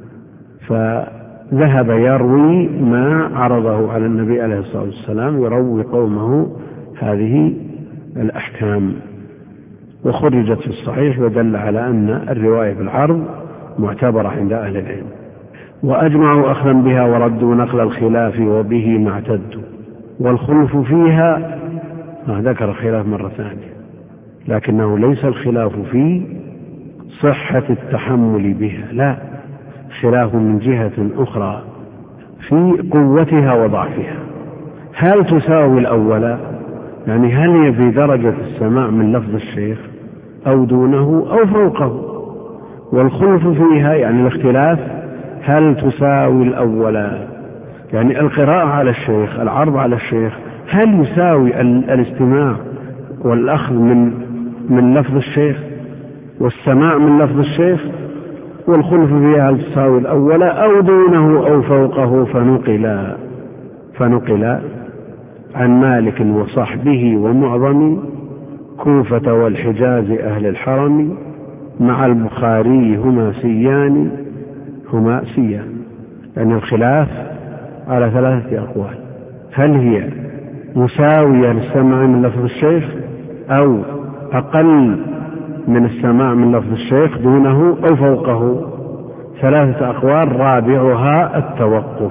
فذهب يروي ما عرضه على النبي عليه الصلاة والسلام، يروي قومه هذه الأحكام، وخرجت في الصحيح، ودل على أن الرواية بالعرض معتبرة عند أهل العلم. وأجمعوا أخذا بها وردوا نقل الخلاف وبه ما اعتدوا. والخلف فيها، ذكر الخلاف مرة ثانية، لكنه ليس الخلاف في صحة التحمل بها، لا، خلاف من جهة أخرى في قوتها وضعفها. هل تساوي الأولى؟ يعني هل هي في درجة السماع من لفظ الشيخ أو دونه أو فوقه؟ والخلف فيها يعني الاختلاف، هل تساوي الأولى؟ يعني القراءة على الشيخ، العرض على الشيخ، هل يساوي الاستماع والأخذ من من لفظ الشيخ والسماع من لفظ الشيخ؟ والخلف فيها هل تساوي الأولى أو دونه أو فوقه؟ فنقل فنقل عن مالك وصحبه ومعظم كوفة والحجاز أهل الحرم مع البخاري هما سيان هما سيان. يعني الخلاف على ثلاثة أقوال: هل هي مساوية للسماع من لفظ الشيخ أو أقل من السماع من لفظ الشيخ دونه أو فوقه؟ ثلاثة أقوال، رابعها التوقف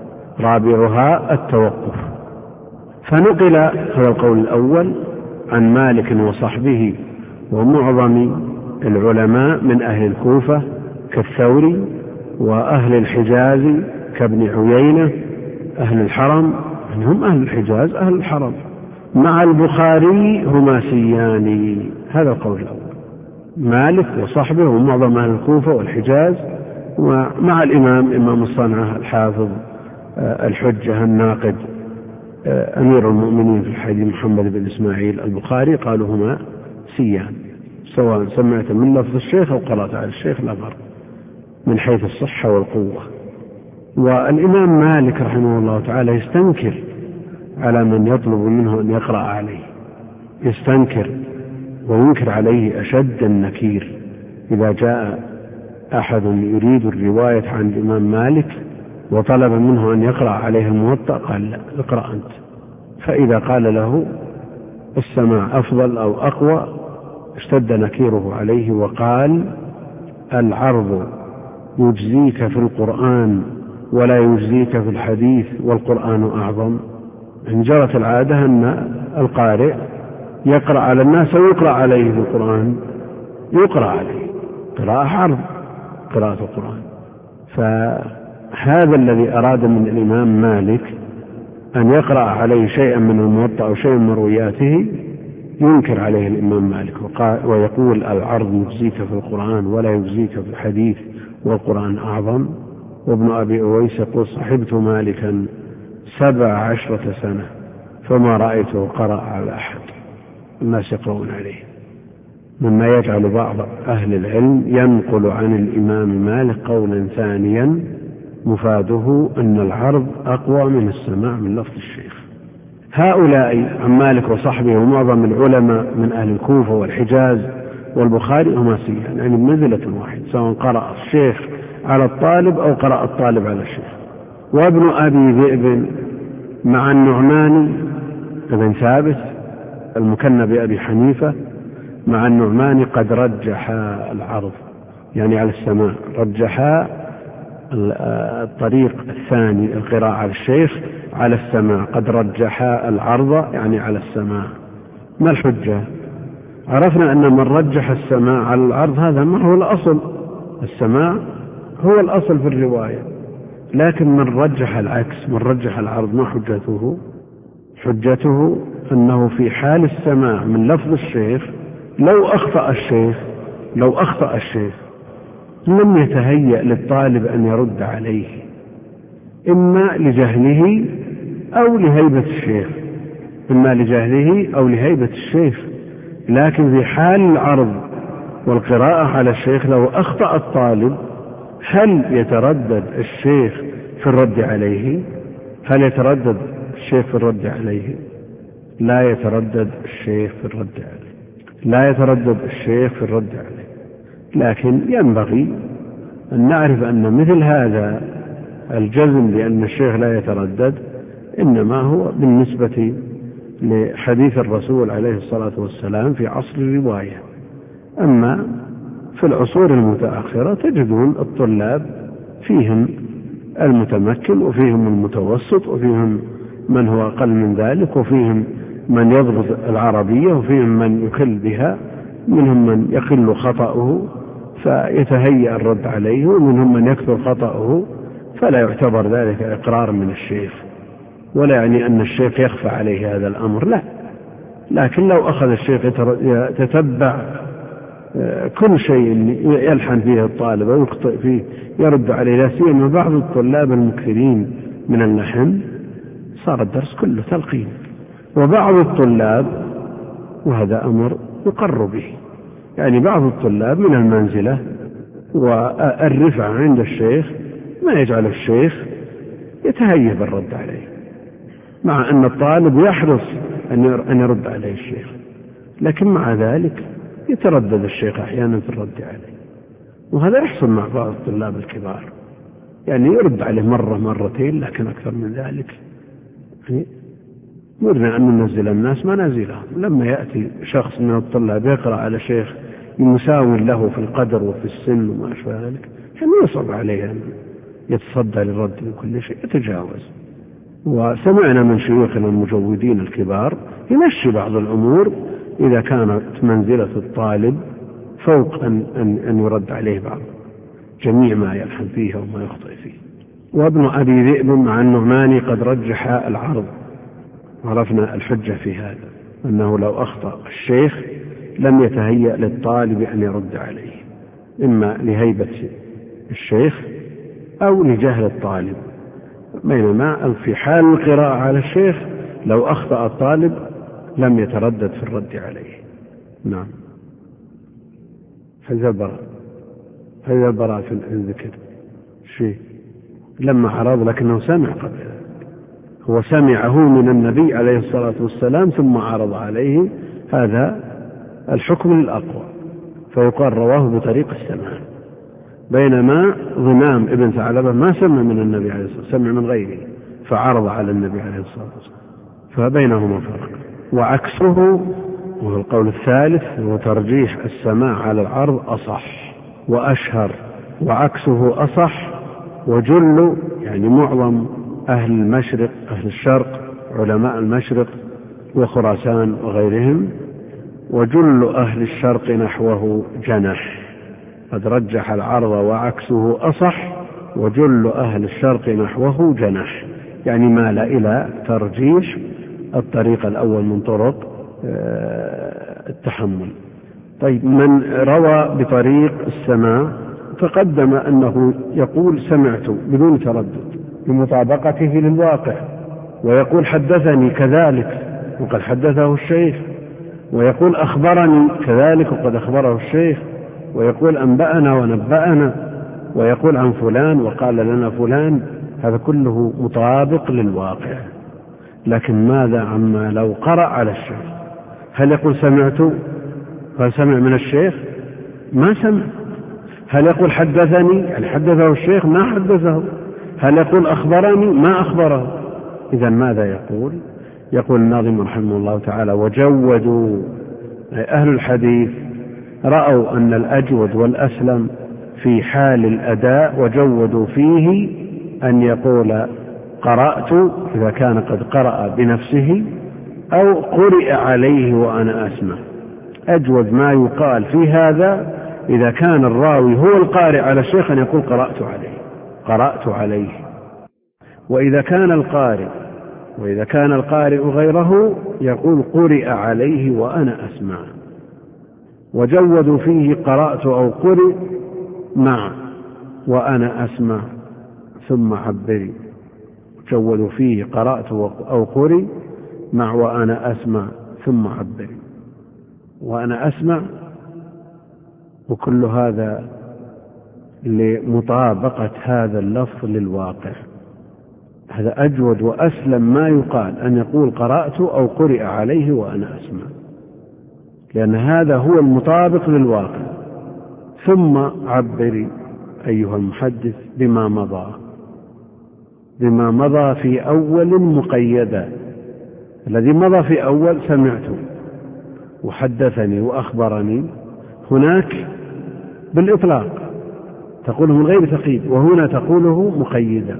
رابعها التوقف فنقل هذا القول الأول عن مالك وصحبه ومعظم العلماء من أهل الكوفة كالثوري، وأهل الحجاز كابن عيينة، أهل الحرم هم أهل الحجاز أهل الحرم، مع البخاري هما سيان. هذا القول الأول، مالك وصحبه ومعظم أهل الكوفة والحجاز، ومع الإمام إمام الصنعة الحافظ الحجة الناقد أمير المؤمنين في الحديث محمد بن إسماعيل البخاري، قالوا هما سيان، سواء سمعت من لفظ الشيخ أو قرأت على الشيخ لا فرق من حيث الصحة والقوة. والإمام مالك رحمه الله تعالى يستنكر على من يطلب منه أن يقرأ عليه، يستنكر وينكر عليه أشد النكير. إذا جاء أحد يريد الرواية عن الإمام مالك وطلب منه أن يقرأ عليه الموطأ قال لا، اقرأ أنت. فإذا قال له السماع أفضل أو أقوى اشتد نكيره عليه وقال العرض يجزيك في القرآن ولا يجزيك في الحديث والقرآن أعظم. إن جرت العادة أن القارئ يقرأ على الناس ويقرأ عليه في القرآن، يقرأ عليه قراءة عرض قراءة القرآن. فهذا الذي أراد من الإمام مالك أن يقرأ عليه شيئا من الموطأ أو شيئا من رواياته ينكر عليه الإمام مالك ويقول العرض يجزيك في القرآن ولا يجزيك في الحديث والقرآن أعظم. وابن أبي أويس يقول صحبت مالكا سبع عشرة سنة فما رأيته قرأ على أحد، الناس يقرؤون عليه، مما يجعل بعض أهل العلم ينقل عن الإمام مالك قولا ثانيا مفاده أن العرض أقوى من السماع من لفظ الشيخ. هؤلاء عن مالك وصحبه ومعظم العلماء من أهل الكوفة والحجاز والبخاري هما سيئان، يعني بمنزلة واحد، سواء قرأ الشيخ على الطالب أو قرأ الطالب على الشيخ. وابن أبي ذئب مع النعمان بن ثابت المكنى بأبي حنيفة مع النعمان قد رجح العرض، يعني على السماع، رجح الطريق الثاني القراءة على الشيخ على السماع، قد رجح العرض يعني على السماع. ما الحجة؟ عرفنا أن من رجح السماع على العرض هذا ما هو الأصل، السماع هو الأصل في الرواية، لكن من رجح العكس، من رجح العرض، ما حجته؟ حجته أنه في حال السماع من لفظ الشيخ لو أخطأ الشيخ لو أخطأ الشيخ لم يتهيأ للطالب أن يرد عليه، إما لجهله أو لهيبة الشيخ، إما لجهله أو لهيبة الشيخ. لكن في حال العرض والقراءة على الشيخ لو أخطأ الطالب هل يتردد الشيخ في الرد عليه؟ هل يتردد الشيخ في الرد عليه؟ لا يتردد الشيخ في الرد عليه، لا يتردد الشيخ في الرد عليه. لكن ينبغي أن نعرف أن مثل هذا الجزم بأن الشيخ لا يتردد إنما هو بالنسبة لحديث الرسول عليه الصلاة والسلام في عصر الرواية. أما في العصور المتأخرة تجدون الطلاب فيهم المتمكن وفيهم المتوسط وفيهم من هو أقل من ذلك وفيهم من يضبط العربية وفيهم من يكل بها، منهم من يقل خطأه فيتهيأ الرد عليه ومنهم من يكثر خطأه فلا يعتبر ذلك إقرار من الشيخ، ولا يعني أن الشيخ يخفى عليه هذا الأمر، لا. لكن لو أخذ الشيخ يتتبع كل شيء يلحن فيه الطالب ويخطئ فيه يرد عليه، لا سيما بعض الطلاب المكثرين من اللحن صار الدرس كله تلقين، وبعض الطلاب وهذا أمر يقر به، يعني بعض الطلاب من المنزلة والرفعة عند الشيخ ما يجعل الشيخ يتهيأ بالرد عليه، مع أن الطالب يحرص أن يرد عليه الشيخ، لكن مع ذلك يتردد الشيخ أحيانا في الرد عليه. وهذا يحصل مع بعض الطلاب الكبار، يعني يرد عليه مرة مرتين، لكن أكثر من ذلك يريدنا أن ننزل الناس منازلهم. لما يأتي شخص من الطلاب يقرأ على شيخ مساوي له في القدر وفي السن وما أشبه ذلك، يعني يصعب عليه أن يتصدى للرد من كل شيء، يتجاوز. وسمعنا من شيوخنا المجودين الكبار يمشي بعض الأمور إذا كانت منزلة الطالب فوق أن, أن, أن يرد عليه بعض جميع ما يلحن فيه وما يخطئ فيه. وابن أبي ذئب مع النعمان قد رجح العرض. عرفنا الحجة في هذا أنه لو أخطأ الشيخ لم يتهيأ للطالب أن يرد عليه، إما لهيبة الشيخ أو لجهل الطالب، بينما في حال القراءة على الشيخ لو أخطأ الطالب لم يتردد في الرد عليه. نعم. هذا البراء هذا البراء في الذكر شيء لما عرض لكنه سمع قبل ذلك، هو سمعه من النبي عليه الصلاة والسلام ثم عرض عليه هذا الحكم الأقوى، فيقال رواه بطريق السماع، بينما ضمام ابن ثعلبة ما سمع من النبي عليه الصلاة والسلام، سمع من غيره فعرض على النبي عليه الصلاة والسلام، فبينهما فرق. وعكسه وهو القول الثالث هو ترجيح السماع على العرض أصح وأشهر، وعكسه أصح وجل، يعني معظم أهل المشرق أهل الشرق علماء المشرق وخراسان وغيرهم، وجل أهل الشرق نحوه جنح، قد رجح العرض وعكسه أصح، وجل أهل الشرق نحوه جنح، يعني مال إلى ترجيح الطريق الأول من طرق التحمل. طيب، من روى بطريق السماع تقدم أنه يقول سمعت بدون تردد بمطابقته للواقع، ويقول حدثني كذلك وقد حدثه الشيخ، ويقول أخبرني كذلك وقد أخبره الشيخ، ويقول أنبأنا ونبأنا، ويقول عن فلان وقال لنا فلان، هذا كله مطابق للواقع. لكن ماذا عما لو قرأ على الشيخ؟ هل يقول سمعت؟ هل سمع من الشيخ؟ ما سمع. هل يقول حدثني؟ يعني حدثه الشيخ؟ ما حدثه. هل يقول أخبرني؟ ما أخبره. إذن ماذا يقول؟ يقول الناظم رحمه الله تعالى: وجودوا أهل الحديث رأوا أن الأجود والأسلم في حال الأداء، وجودوا فيه أن يقول قرأت إذا كان قد قرأ بنفسه، أو قرئ عليه وأنا أسمع. أجود ما يقال في هذا إذا كان الراوي هو القارئ على الشيخ أن يقول قرأت عليه قرأت عليه، وإذا كان القارئ وإذا كان القارئ غيره يقول قرئ عليه وأنا أسمع. وجودوا فيه قرأت أو قرئ مع وأنا أسمع ثم عبري. جودوا فيه قرأت أو قرئ مع وأنا أسمع ثم عبري. وأنا أسمع، وكل هذا لمطابقة هذا اللفظ للواقع. هذا أجود وأسلم ما يقال أن يقول قرأت أو قرئ عليه وأنا أسمع، لأن هذا هو المطابق للواقع. ثم عبري أيها المحدث بما مضى بما مضى في أول مقيدا. الذي مضى في أول سمعت وحدثني وأخبرني، هناك بالإطلاق تقوله من غير تقييد، وهنا تقوله مقيدا.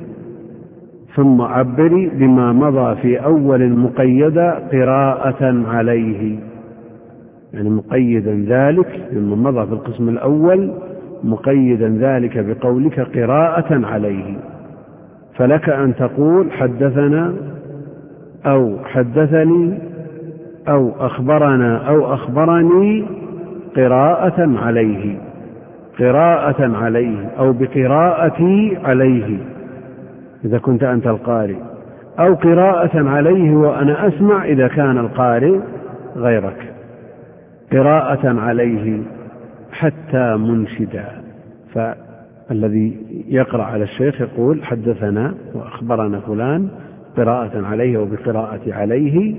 ثم عبري بما مضى في أول مقيدا قراءة عليه، يعني مقيدا ذلك مما مضى في القسم الأول، مقيدا ذلك بقولك قراءة عليه. فلك أن تقول حدثنا أو حدثني أو أخبرنا أو أخبرني قراءة عليه قراءة عليه أو بقراءتي عليه إذا كنت أنت القارئ، أو قراءة عليه وأنا أسمع إذا كان القارئ غيرك، قراءة عليه حتى منشدا. فالذي يقرأ على الشيخ يقول حدثنا وأخبرنا فلان قراءة عليه وبقراءة عليه.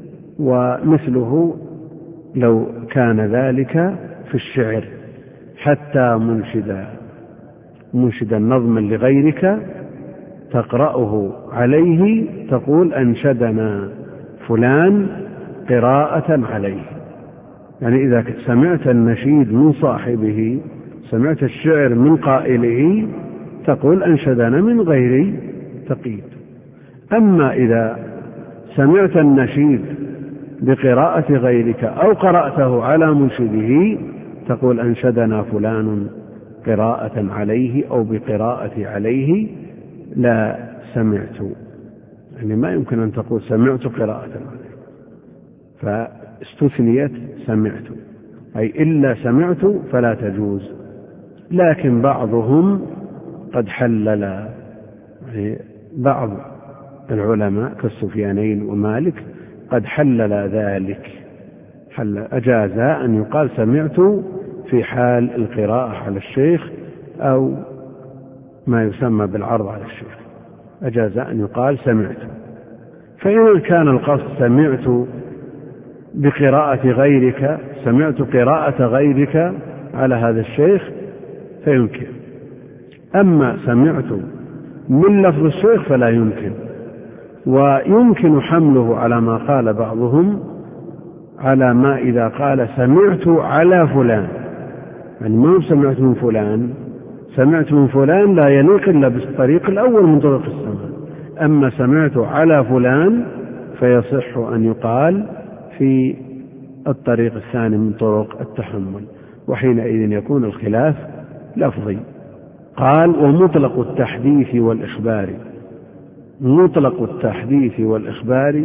ومثله لو كان ذلك في الشعر حتى منشدا منشدا نظما لغيرك تقرأه عليه تقول أنشدنا فلان قراءة عليه. يعني إذا سمعت النشيد من صاحبه، سمعت الشعر من قائله، تقول أنشدنا من غير تقييد. أما إذا سمعت النشيد بقراءة غيرك أو قرأته على منشده تقول أنشدنا فلان قراءة عليه أو بقراءة عليه، لا سمعت. يعني ما يمكن أن تقول سمعت قراءة عليه، فاستثنيت سمعت، أي إلا سمعت فلا تجوز. لكن بعضهم قد حلل، يعني بعض العلماء كالسفيانين ومالك قد حلل ذلك، حل أجاز أن يقال سمعت في حال القراءة على الشيخ أو ما يسمى بالعرض على الشيخ، أجاز أن يقال سمعت. فإن كان القصد سمعت بقراءة غيرك، سمعت قراءة غيرك على هذا الشيخ فيمكن. أما سمعت من لفظ الشيخ فلا يمكن. ويمكن حمله على ما قال بعضهم على ما إذا قال سمعت على فلان، يعني ما سمعت من فلان، سمعت من فلان لا يليق إلا بالطريق الأول من طرق السماع. أما سمعت على فلان فيصح أن يقال في الطريق الثاني من طرق التحمل، وحينئذ يكون الخلاف لفظي. قال ومطلق التحديث والإخبار، مطلق التحديث والإخبار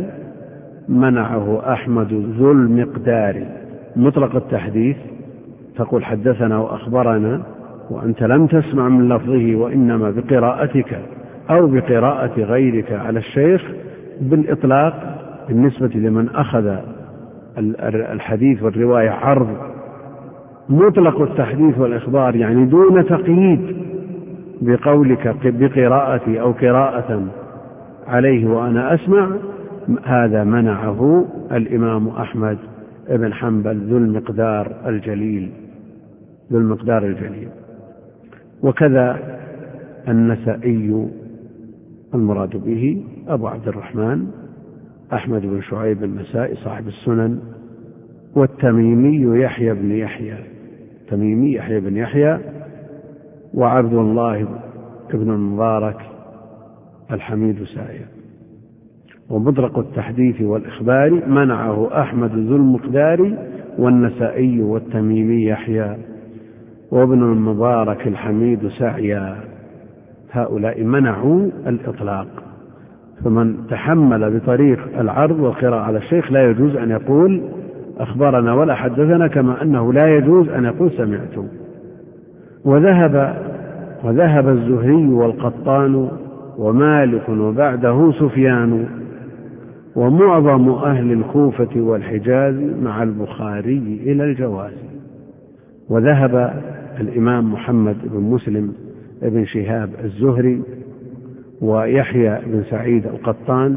منعه أحمد ذو المقدار. مطلق التحديث تقول حدثنا وأخبرنا وأنت لم تسمع من لفظه وإنما بقراءتك أو بقراءة غيرك على الشيخ بالإطلاق بالنسبة لمن أخذ الحديث والرواية عرض. مطلق التحديث والإخبار يعني دون تقييد بقولك بقراءتي أو قراءة عليه وأنا أسمع، هذا منعه الإمام أحمد بن حنبل ذو المقدار الجليل ذو المقدار الجليل. وكذا النسائي المراد به أبو عبد الرحمن أحمد بن شعيب النسائي صاحب السنن، والتميمي يحيى بن يحيى تميمي يحيى بن يحيى وعبد الله بن المبارك الحميد سائر. ومطلق التحديث والإخبار منعه أحمد ذو المقدار والنسائي والتميمي يحيى وابن المبارك الحميد سعيا، هؤلاء منعوا الإطلاق. فمن تحمل بطريق العرض والقراءة على الشيخ لا يجوز أن يقول أخبرنا ولا حدثنا، كما أنه لا يجوز أن يقول سمعت. وذهب وذهب الزهري والقطان ومالك وبعده سفيان ومعظم أهل الكوفة والحجاز مع البخاري إلى الجواز. وذهب الإمام محمد بن مسلم بن شهاب الزهري ويحيى بن سعيد القطان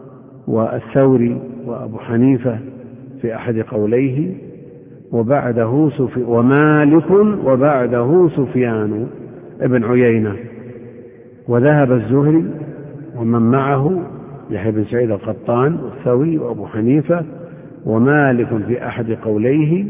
والثوري وأبو حنيفة في أحد قوليه، وبعده سفي ومالك وبعده سفيان ابن عيينة. وذهب الزهري ومن معه يحيى بن سعيد القطان والثوري وأبو حنيفة ومالك في أحد قوليه،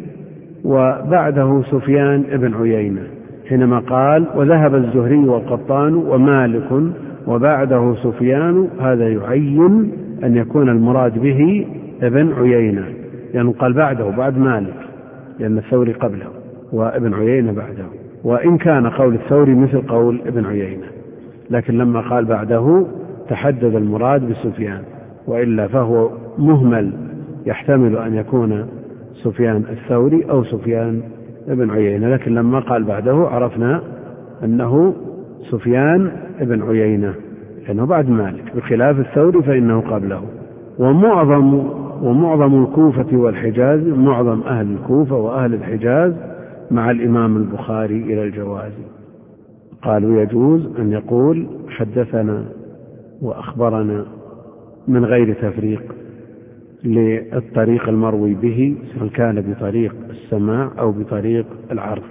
وبعده سفيان ابن عيينة. حينما قال وذهب الزهري والقطان ومالك وبعده سفيان، هذا يعين أن يكون المراد به ابن عيينة، يعني قال بعده بعد مالك، لأن الثوري قبله وابن عيينة بعده. وإن كان قول الثوري مثل قول ابن عيينة، لكن لما قال بعده تحدد المراد بسفيان، وإلا فهو مهمل، يحتمل أن يكون سفيان الثوري أو سفيان ابن عيينة، لكن لما قال بعده عرفنا أنه سفيان ابن عيينة لأنه بعد مالك، بخلاف الثوري فإنه قبله. ومعظم ومعظم الكوفة والحجاز، معظم أهل الكوفة وأهل الحجاز مع الإمام البخاري إلى الجواز. قالوا يجوز أن يقول حدثنا وأخبرنا من غير تفريق للطريق المروي به، سواء كان بطريق السماع أو بطريق العرض،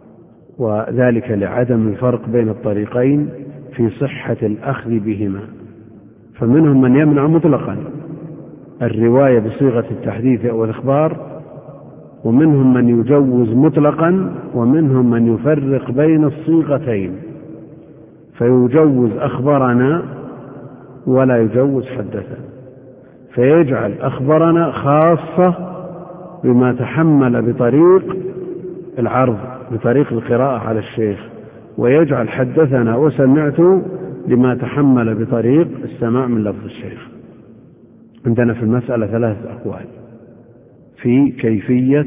وذلك لعدم الفرق بين الطريقين في صحة الأخذ بهما. فمنهم من يمنع مطلقا الرواية بصيغة التحديث أو الإخبار، ومنهم من يجوز مطلقا، ومنهم من يفرق بين الصيغتين فيجوز أخبرنا ولا يجوز حدثنا، فيجعل أخبرنا خاصة بما تحمل بطريق العرض بطريق القراءة على الشيخ، ويجعل حدثنا وسمعت لما تحمل بطريق السماع من لفظ الشيخ. عندنا في المسألة ثلاثة أقوال في كيفية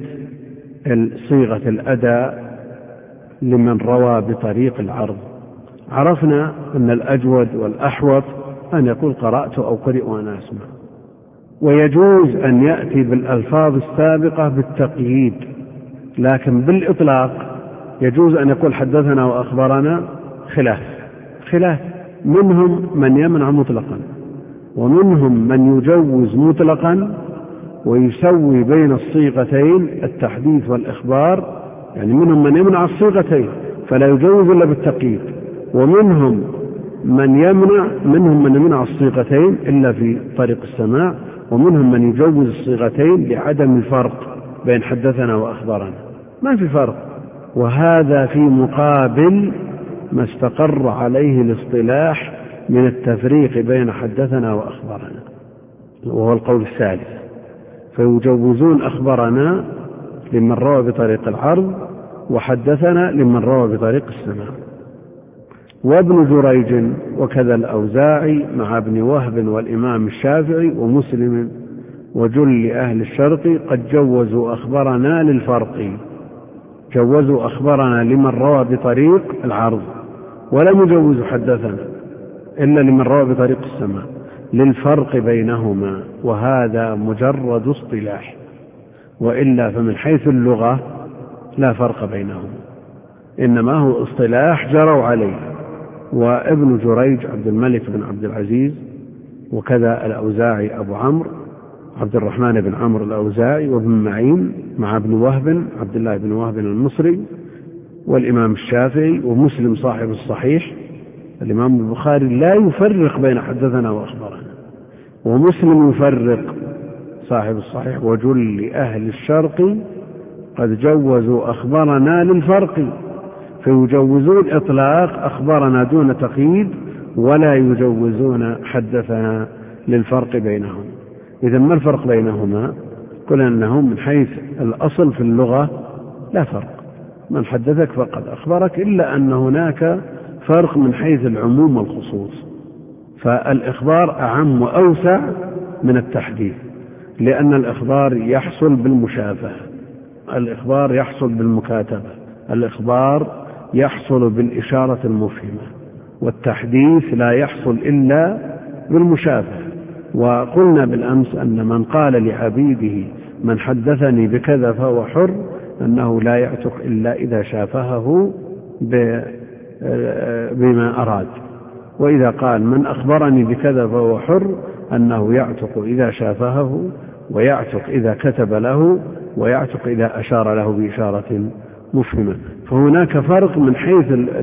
صيغة الأداء لمن روى بطريق العرض. عرفنا أن الأجود والأحوط أن يقول قرأت أو قرئ وأنا أسمع، ويجوز أن يأتي بالألفاظ السابقة بالتقييد، لكن بالإطلاق يجوز أن يقول حدثنا وأخبرنا خلاف خلاف منهم من يمنع مطلقا، ومنهم من يجوز مطلقا، ويسوي بين الصيغتين التحديث والإخبار، يعني منهم من يمنع الصيغتين فلا يجوز إلا بالتقييد، ومنهم من يمنع منهم من يمنع الصيغتين إلا في طريق السماع، ومنهم من يجوز الصيغتين لعدم الفرق بين حدثنا وأخبرنا، ما في فرق. وهذا في مقابل ما استقر عليه الاصطلاح من التفريق بين حدثنا وأخبرنا، وهو القول الثالث، فيجوزون أخبرنا لمن روى بطريق العرض، وحدثنا لمن روى بطريق السماع. وابن جريج وكذا الأوزاعي مع ابن وهب والإمام الشافعي ومسلم وجل أهل الشرق قد جوزوا أخبرنا للفرق، جوزوا أخبرنا لمن روى بطريق العرض، ولم يجوزوا حدثنا إلا لمن روى بطريق السماع للفرق بينهما، وهذا مجرد اصطلاح، وإلا فمن حيث اللغة لا فرق بينهما، إنما هو اصطلاح جروا عليه. وابن جريج عبد الملك بن عبد العزيز، وكذا الأوزاعي أبو عمرو عبد الرحمن بن عمرو الأوزاعي، وابن معين مع ابن وهب عبد الله بن وهب المصري، والإمام الشافعي، ومسلم صاحب الصحيح. الإمام البخاري لا يفرق بين حدثنا وأخبرنا، ومسلم يفرق صاحب الصحيح. وجل أهل الشرق قد جوزوا أخبرنا للفرق، فيجوزون إطلاق أخبرنا دون تقييد، ولا يجوزون حدثنا للفرق بينهم. إذا ما الفرق بينهما؟ قل أنهم من حيث الأصل في اللغة لا فرق، من حدثك فقد أخبرك، إلا أن هناك فرق من حيث العموم والخصوص، فالإخبار أعم وأوسع من التحديث، لأن الإخبار يحصل بالمشافهة، الإخبار يحصل بالمكاتبة، الإخبار يحصل بالإشارة المفهمة، والتحديث لا يحصل إلا بالمشافهة. وقلنا بالأمس أن من قال لعبيده من حدثني بكذا فهو حر، أنه لا يعتق إلا إذا شافهه بما أراد، وإذا قال من أخبرني بكذا فهو حر، أنه يعتق إذا شافهه، ويعتق إذا كتب له، ويعتق إذا أشار له بإشارة مفهمة. فهناك فرق من حيث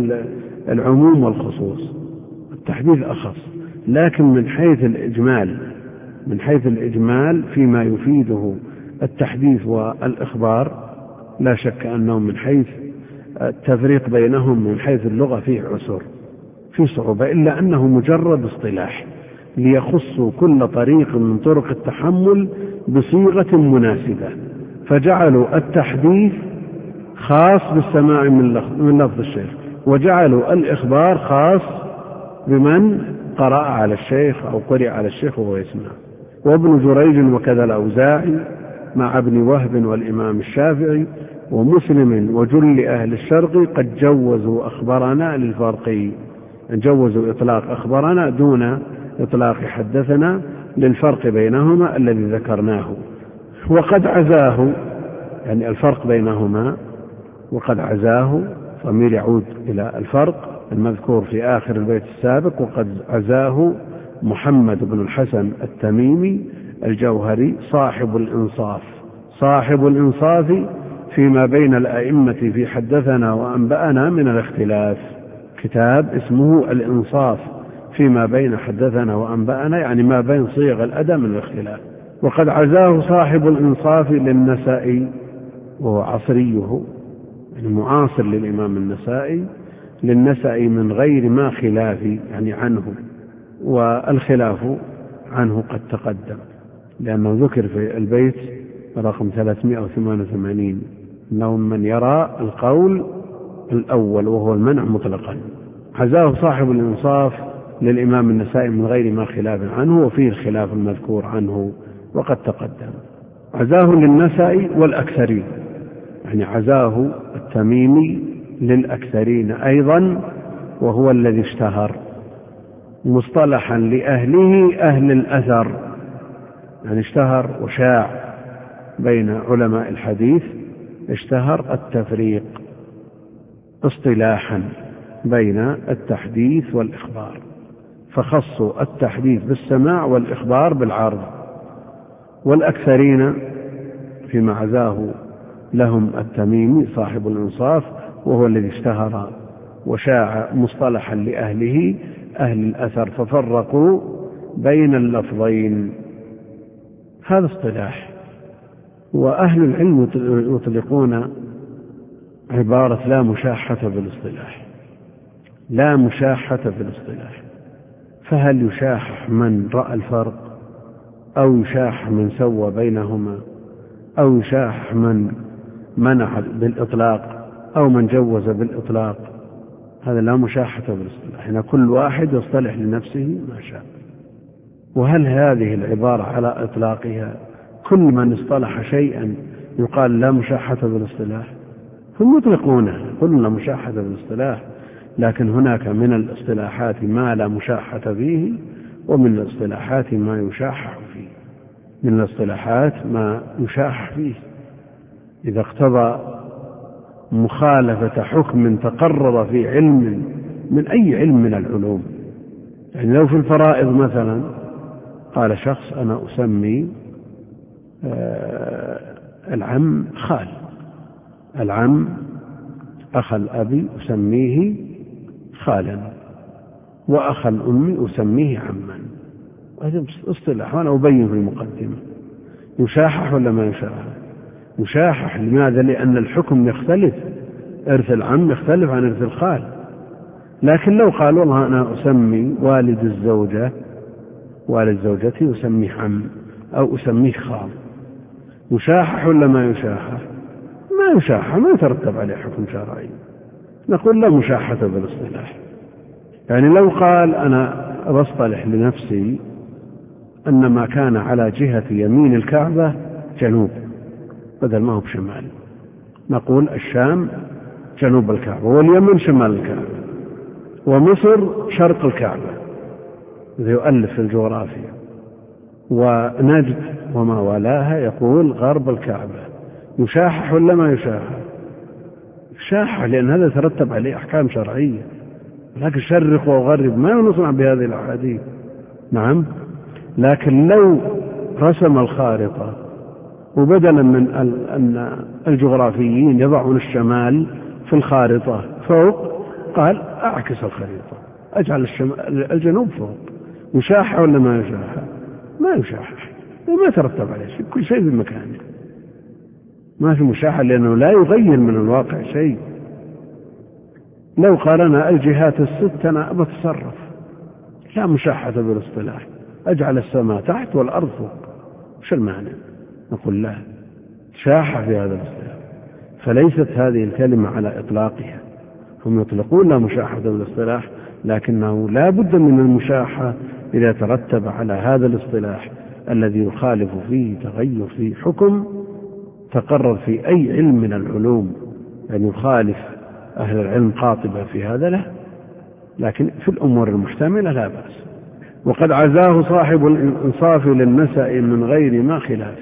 العموم والخصوص، التحديث أخص، لكن من حيث الإجمال من حيث الإجمال فيما يفيده التحديث والإخبار لا شك أنه من حيث التفريق بينهم من حيث اللغة فيه عسر، فيه صعوبة، إلا أنه مجرد اصطلاح ليخصوا كل طريق من طرق التحمل بصيغة مناسبة، فجعلوا التحديث خاص بالسماع من لفظ الشيخ، وجعلوا الإخبار خاص بمن قرأ على الشيخ أو قرئ على الشيخ وهو يسمع. وابن جريج وكذا الأوزاعي مع ابن وهب والإمام الشافعي ومسلم وجل أهل الشرق قد جوزوا أخبرنا للفرق، جوزوا إطلاق أخبرنا دون إطلاق حدثنا للفرق بينهما الذي ذكرناه. وقد عزاه، يعني الفرق بينهما، وقد عزاه ضمير يعود إلى الفرق المذكور في آخر البيت السابق، وقد عزاه محمد بن الحسن التميمي الجوهري صاحب الإنصاف، صاحب الإنصاف فيما بين الأئمة في حدثنا وأنبأنا من الاختلاف، كتاب اسمه الإنصاف فيما بين حدثنا وأنبأنا، يعني ما بين صيغ الأداء من الاختلاف. وقد عزاه صاحب الإنصاف للنسائي، وهو عصريه يعني معاصر للإمام النسائي، للنسائي من غير ما خلاف يعني عنه، والخلاف عنه قد تقدم، لأنه ذكر في البيت رقم ثلاثمائة وثمانية وثمانين أنه من يرى القول الأول وهو المنع مطلقا. عزاه صاحب الإنصاف للإمام النسائي من غير ما خلاف عنه، وفيه الخلاف المذكور عنه وقد تقدم. عزاه للنسائي والأكثرين، يعني عزاه التميمي للأكثرين أيضا، وهو الذي اشتهر مصطلحا لأهله أهل الأثر، يعني اشتهر وشاع بين علماء الحديث، اشتهر التفريق اصطلاحا بين التحديث والإخبار، فخصوا التحديث بالسماع والإخبار بالعرض، والأكثرين فيما عزاه لهم التميمي صاحب الإنصاف، وهو الذي اشتهر وشاع مصطلحا لأهله أهل الأثر، ففرقوا بين اللفظين. هذا اصطلاح. وأهل العلم يطلقون عبارة لا مشاحة بالاصطلاح، لا مشاحة بالاصطلاح. فهل يشاح من رأى الفرق، أو يشاح من سوى بينهما، أو يشاح من منع بالإطلاق، أو من جوز بالإطلاق؟ هذا لا مشاحة بالاصطلاح، هنا كل واحد يصطلح لنفسه ما شاء. وهل هذه العبارة على إطلاقها كل من اصطلح شيئا يقال لا مشاحة بالاصطلاح؟ هم يطلقونه كل لا مشاحة بالاصطلاح، لكن هناك من الاصطلاحات ما لا مشاحة فيه، ومن الاصطلاحات ما يشاح فيه. من الاصطلاحات ما يشاح فيه إذا اقتضى مخالفة حكم تقرر في علم من أي علم من العلوم. يعني لو في الفرائض مثلا قال شخص أنا أسمي العم خال، العم أخ الأب أسميه خالا، وأخ الأم أسميه عما. هذا اصطلاح وأنا أبين في المقدمة. يشاحح ولا ما يشاحح؟ يشاحح. لماذا؟ لأن الحكم يختلف، إرث العم يختلف عن إرث الخال. لكن لو قال والله أنا أسمي والد الزوجة والد زوجتي أسميه عم أو أسميه خال، يشاحح ولا ما يشاحح؟ ما يشاحح، ما يترتب عليه حكم شرعي. نقول لا مشاحة بالاصطلاح. يعني لو قال أنا بصطلح لنفسي أن ما كان على جهة يمين الكعبة جنوب بدل ما هو بشمال، نقول الشام جنوب الكعبة، واليمن شمال الكعبة، ومصر شرق الكعبة، إذا يؤلف في الجغرافيا، ونجد وما ولاها يقول غرب الكعبة. يشاحح ولا ما يشاحح؟ يشاحح، لأن هذا ترتب عليه أحكام شرعية. لكن شرق وغرب ما نصنع بهذه الأحاديث. نعم. لكن لو رسم الخارطة وبدلا من أن الجغرافيين يضعون الشمال في الخارطة فوق، قال أعكس الخريطة أجعل الجنوب فوق، يشاحح ولا ما يشاحح؟ ما يشاحح، وما ترتب عليه شيء، كل شيء بمكانه، ما في مشاحة، لأنه لا يغير من الواقع شيء. لو قالنا الجهات الست أنا بتصرف، لا مشاحة بالاصطلاح، أجعل السماء تحت والأرض فوق، وش المعنى؟ نقول لا، شاحة في هذا الاصطلاح. فليست هذه الكلمة على إطلاقها، هم يطلقون لا مشاحة بالاصطلاح، لكنه لا بد من المشاحة إذا ترتب على هذا الاصطلاح الذي يخالف فيه تغير في حكم تقرر في أي علم من العلوم، يعني يخالف أهل العلم قاطبة في هذا له، لكن في الأمور المحتملة لا بأس. وقد عزاه صاحب الإنصاف للنسأ من غير ما خلاف،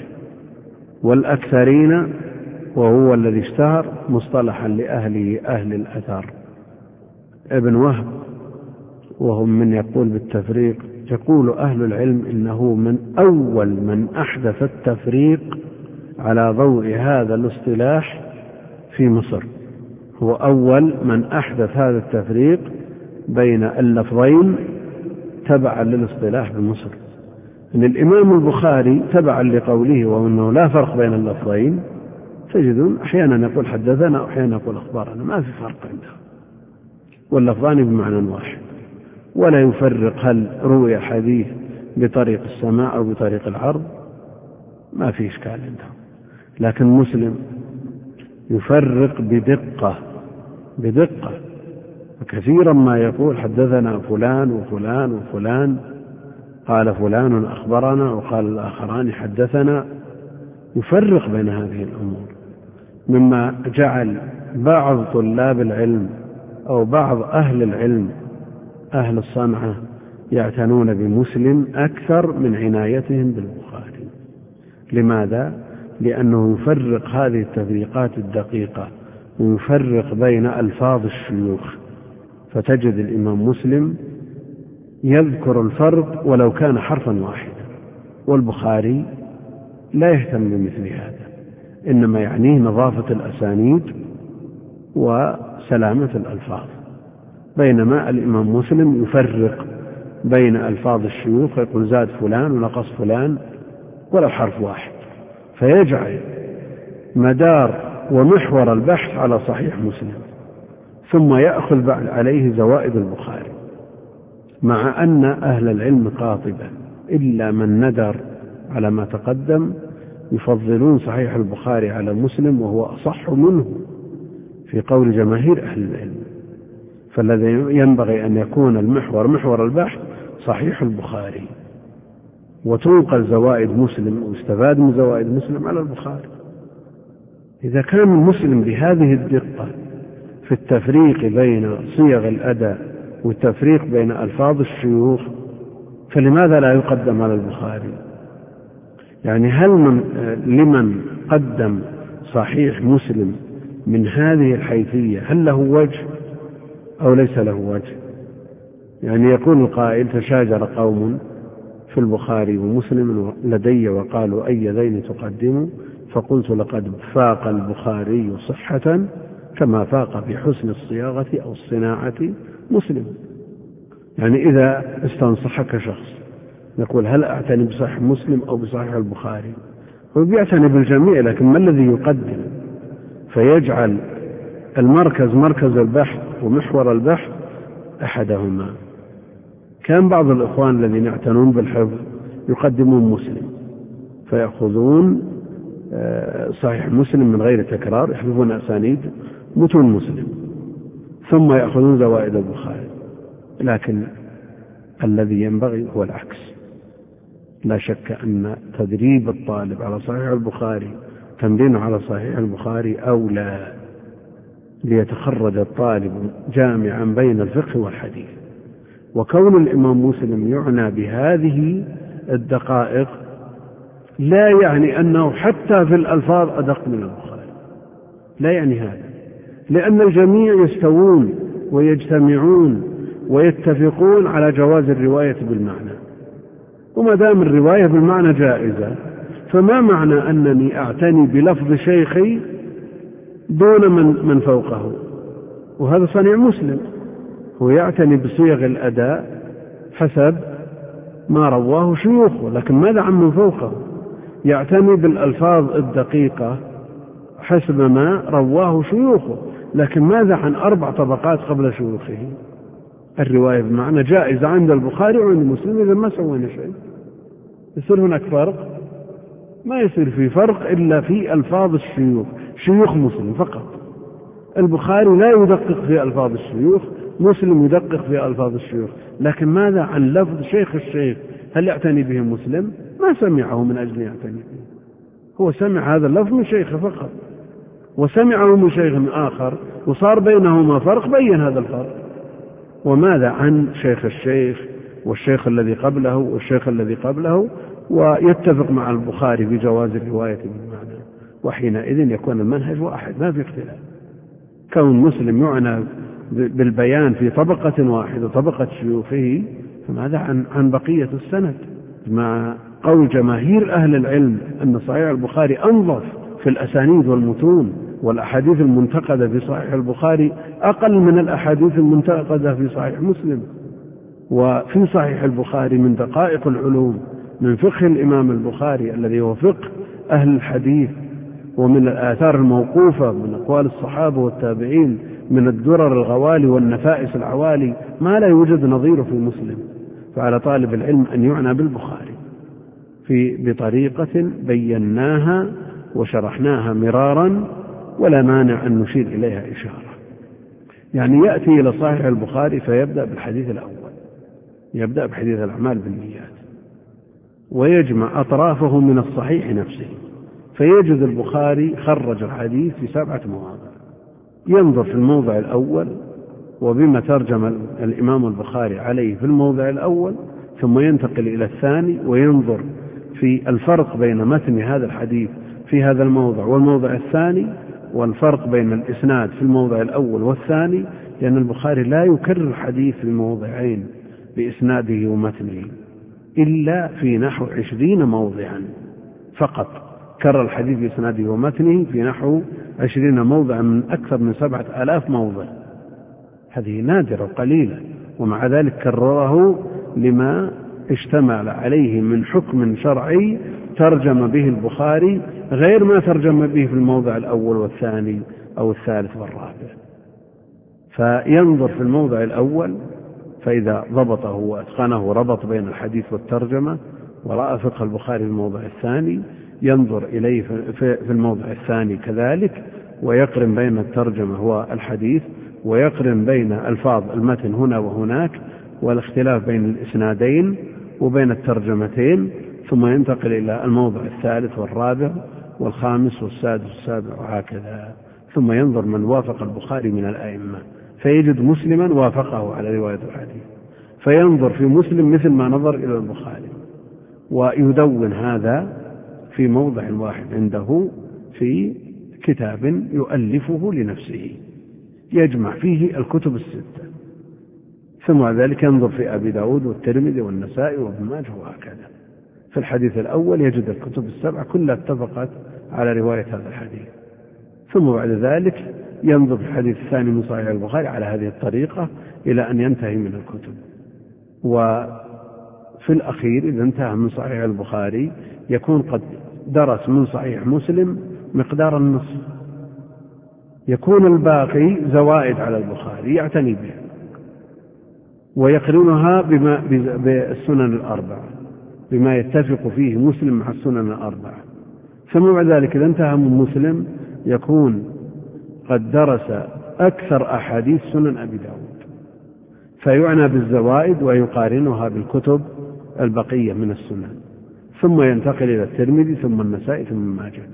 والأكثرين وهو الذي اشتهر مصطلحا لأهله أهل الأثر. ابن وهب وهم من يقول بالتفريق، يقول أهل العلم إنه من أول من أحدث التفريق على ضوء هذا الاصطلاح في مصر، هو أول من أحدث هذا التفريق بين اللفظين تبعا للاصطلاح بمصر. إن الإمام البخاري تبعا لقوله وأنه لا فرق بين اللفظين، تجدون أحيانا يقول حدثنا وأحيانا يقول أخبارنا، ما في فرق عنده، واللفظان بمعنى واحد، ولا يفرق هل روي حديث بطريق السماع أو بطريق العرض، ما في إشكال عنده. لكن مسلم يفرق بدقة بدقة وكثيرا ما يقول حدثنا فلان وفلان وفلان، قال فلان أخبرنا وقال الآخران حدثنا، يفرق بين هذه الأمور، مما جعل بعض طلاب العلم أو بعض أهل العلم أهل الصنعة يعتنون بمسلم أكثر من عنايتهم بالبخاري. لماذا؟ لأنه يفرق هذه التفريقات الدقيقة ويفرق بين ألفاظ الشيوخ، فتجد الإمام مسلم يذكر الفرق ولو كان حرفا واحدا، والبخاري لا يهتم بمثل هذا، إنما يعنيه نظافة الأسانيد وسلامة الألفاظ، بينما الإمام مسلم يفرق بين ألفاظ الشيوخ، يقول زاد فلان ونقص فلان ولو حرف واحد، فيجعل مدار ومحور البحث على صحيح مسلم، ثم يأخذ بعد عليه زوائد البخاري، مع أن أهل العلم قاطبة إلا من ندر على ما تقدم يفضلون صحيح البخاري على مسلم، وهو أصح منه في قول جماهير أهل العلم. فالذي ينبغي أن يكون المحور محور البحث صحيح البخاري، وتنقل زوائد مسلم واستفاد من زوائد مسلم على البخاري. إذا كان مسلم بهذه الدقة في التفريق بين صيغ الأداء والتفريق بين ألفاظ الشيوخ، فلماذا لا يقدم على البخاري؟ يعني هل من لمن قدم صحيح مسلم من هذه الحيثية هل له وجه أو ليس له وجه؟ يعني يقول القائل تشاجر قوم في البخاري ومسلم لدي وقالوا أي ذين تقدم، فقلت لقد فاق البخاري صحة كما فاق بحسن الصياغة أو الصناعة مسلم. يعني إذا استنصحك شخص يقول هل أعتني بصحيح مسلم أو بصحيح البخاري، هو بيعتني بالجميع، لكن ما الذي يقدم؟ فيجعل المركز مركز البحث ومحور البحث أحدهما. كان بعض الإخوان الذين يعتنون بالحفظ يقدمون مسلم، فيأخذون صحيح مسلم من غير تكرار، يحفظون أسانيد متون مسلم، ثم يأخذون زوائد البخاري. لكن الذي ينبغي هو العكس. لا شك أن تدريب الطالب على صحيح البخاري تمرينه على صحيح البخاري أولى، ليتخرج الطالب جامعا بين الفقه والحديث. وكون الإمام مسلم يعنى بهذه الدقائق لا يعني أنه حتى في الألفاظ أدق من البخاري، لا يعني هذا، لأن الجميع يستوون ويجتمعون ويتفقون على جواز الرواية بالمعنى، وما دام الرواية بالمعنى جائزة، فما معنى أنني أعتني بلفظ شيخي دون من, من فوقه؟ وهذا صنيع مسلم، هو يعتني بصيغ الأداء حسب ما رواه شيوخه، لكن ماذا عن من فوقه؟ يعتني بالألفاظ الدقيقة حسب ما رواه شيوخه، لكن ماذا عن أربع طبقات قبل شيوخه؟ الرواية بمعنى جائزة عند البخاري وعند مسلم، إذا ما سوينا شيء. يصير هناك فرق؟ ما يصير في فرق إلا في ألفاظ الشيوخ، شيوخ مسلم فقط. البخاري لا يدقق في ألفاظ الشيوخ، مسلم يدقق في ألفاظ الشيوخ، لكن ماذا عن لفظ شيخ الشيخ؟ هل يعتني به مسلم؟ ما سمعه من أجل يعتني به، هو سمع هذا اللفظ من شيخه فقط، وسمعه من شيخ آخر وصار بينهما فرق، بين هذا الفرق. وماذا عن شيخ الشيخ والشيخ الذي قبله والشيخ الذي قبله، ويتفق مع البخاري بجواز الرواية بالمعنى، وحينئذ يكون المنهج واحد ما في اختلاف. كون مسلم يعنى بالبيان في طبقة واحدة طبقة شيوخه، فماذا عن عن بقية السند؟ مع قول جماهير أهل العلم أن صحيح البخاري أنظف في الأسانيد والمتون، والأحاديث المنتقدة في صحيح البخاري أقل من الأحاديث المنتقدة في صحيح مسلم. وفي صحيح البخاري من دقائق العلوم، من فقه الإمام البخاري الذي هو فقه أهل الحديث، ومن الآثار الموقوفة من أقوال الصحابة والتابعين، من الدرر الغوالي والنفائس العوالي ما لا يوجد نظيره في مسلم. فعلى طالب العلم أن يعنى بالبخاري في بطريقة بيناها وشرحناها مرارا، ولا مانع أن نشير إليها إشارة. يعني يأتي إلى صحيح البخاري فيبدأ بالحديث الأول، يبدأ بحديث الأعمال بالنيات، ويجمع أطرافه من الصحيح نفسه، فيجد البخاري خرج الحديث في سبعة مواضع، ينظر في الموضع الأول وبما ترجم الإمام البخاري عليه في الموضع الأول، ثم ينتقل إلى الثاني وينظر في الفرق بين متن هذا الحديث في هذا الموضع والموضع الثاني، والفرق بين الإسناد في الموضع الأول والثاني، لأن البخاري لا يكرر الحديث في الموضعين بإسناده ومتنه إلا في نحو عشرين موضعا، فقط، كرر الحديث بإسناده ومتنه في نحو عشرين موضع من أكثر من سبعة آلاف موضع. هذه نادرة وقليلة، ومع ذلك كرره لما اشتمل عليه من حكم شرعي ترجم به البخاري غير ما ترجم به في الموضع الأول والثاني أو الثالث والرابع. فينظر في الموضع الأول، فإذا ضبطه وأتقنه ربط بين الحديث والترجمة، ورأى فقه البخاري في الموضع الثاني ينظر إليه في الموضع الثاني كذلك، ويقرن بين الترجمة والحديث، ويقرن بين ألفاظ المتن هنا وهناك والاختلاف بين الإسنادين وبين الترجمتين، ثم ينتقل إلى الموضع الثالث والرابع والخامس والسادس والسابع وهكذا، ثم ينظر من وافق البخاري من الأئمة فيجد مسلما وافقه على رواية الحديث، فينظر في مسلم مثل ما نظر إلى البخاري، ويدون هذا في موضع واحد عنده في كتاب يؤلفه لنفسه يجمع فيه الكتب الستة، ثم ذلك ينظر في أبي داود والترمذي والنسائي وابن ماجه وهكذا. في الحديث الأول يجد الكتب السبعة كلها اتفقت على رواية هذا الحديث، ثم بعد ذلك ينظر في الحديث الثاني من صحيح البخاري على هذه الطريقة إلى أن ينتهي من الكتب. وفي الأخير إذا انتهى من صحيح البخاري يكون قد درس من صحيح مسلم مقدار النصف، يكون الباقي زوائد على البخاري يعتني بها ويقرنها بما بالسنن الأربعة بما يتفق فيه مسلم مع السنن الأربعة. ثم بعد ذلك إذا انتهى من مسلم يكون قد درس أكثر أحاديث سنن أبي داود، فيعنى بالزوائد ويقارنها بالكتب البقية من السنن، ثم ينتقل إلى الترمذي ثم النسائي ثم ماجه.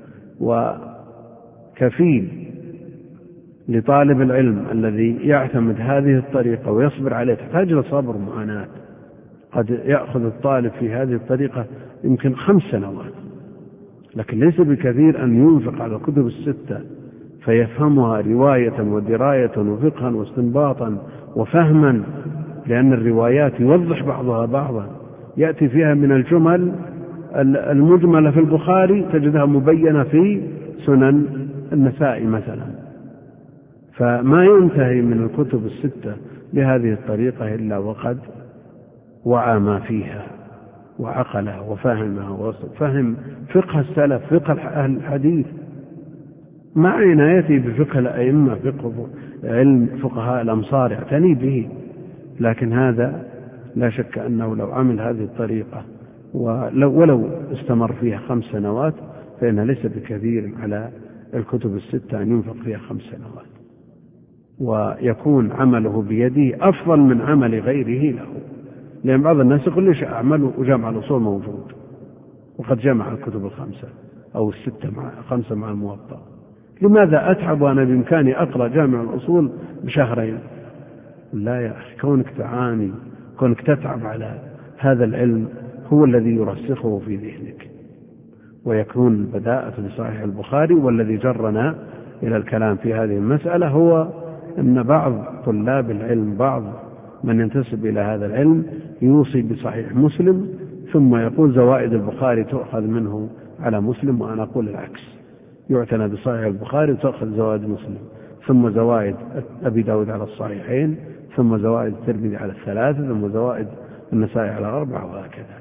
وكفيل لطالب العلم الذي يعتمد هذه الطريقة ويصبر عليه، تحتاج إلى صبر ومعاناة. قد يأخذ الطالب في هذه الطريقة يمكن خمس سنوات، لكن ليس بكثير أن ينفق على الكتب الستة فيفهمها رواية ودراية وفقها واستنباطا وفهما، لأن الروايات يوضح بعضها بعضا، يأتي فيها من الجمل المجملة في البخاري تجدها مبينة في سنن النسائي مثلا. فما ينتهي من الكتب الستة بهذه الطريقة إلا وقد وعى ما فيها وعقلها وفهمها وفهم فقه السلف فقه أهل الحديث مع عنايته بفقه الأئمة فقه علم فقهاء الأمصار يعتني به. لكن هذا لا شك أنه لو عمل هذه الطريقة ولو, ولو استمر فيها خمس سنوات فإنها ليس بكثير على الكتب الستة أن ينفق فيها خمس سنوات، ويكون عمله بيده أفضل من عمل غيره له. لأن بعض الناس يقول ليش أعمله وجامع الأصول موجود وقد جمع الكتب الخمسة أو الستة مع خمسة مع الموطأ، لماذا أتعب وأنا بإمكاني أقرأ جامع الأصول بشهرين؟ لا يا أخي، كونك تعاني كونك تتعب على هذا العلم هو الذي يرسخه في ذهنك. ويكون البداءة بصحيح البخاري. والذي جرنا إلى الكلام في هذه المسألة هو أن بعض طلاب العلم بعض من ينتسب إلى هذا العلم يوصي بصحيح مسلم ثم يقول زوائد البخاري تؤخذ منه على مسلم، وأنا أقول العكس، يعتنى بصحيح البخاري وتأخذ زوائد مسلم، ثم زوائد أبي داود على الصحيحين، ثم زوائد الترمذي على الثلاثة، ثم زوائد النسائي على الأربعة وهكذا.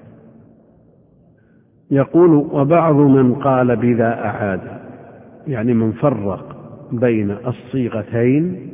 يقول وبعض من قال بذا أعاد، يعني من فرق بين الصيغتين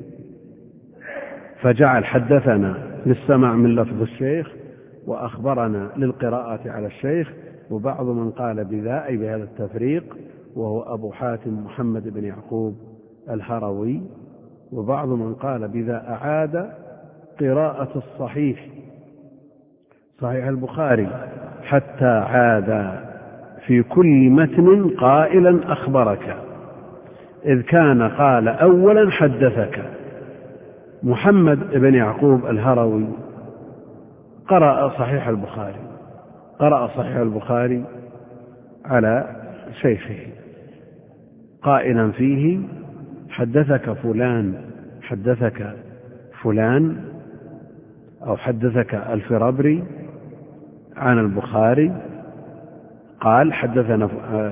فجعل حدثنا للسماع من لفظ الشيخ وأخبرنا للقراءة على الشيخ. وبعض من قال بذا أي بهذا التفريق وهو أبو حاتم محمد بن يعقوب الهروي. وبعض من قال بذا أعاد قراءة الصحيح صحيح البخاري حتى عاد في كل متن قائلا أخبرك، إذ كان قال أولا حدثك. محمد بن يعقوب الهروي قرأ صحيح البخاري قرأ صحيح البخاري على شيخه قائلا فيه حدثك فلان حدثك فلان أو حدثك الفرابري عن البخاري قال حدثنا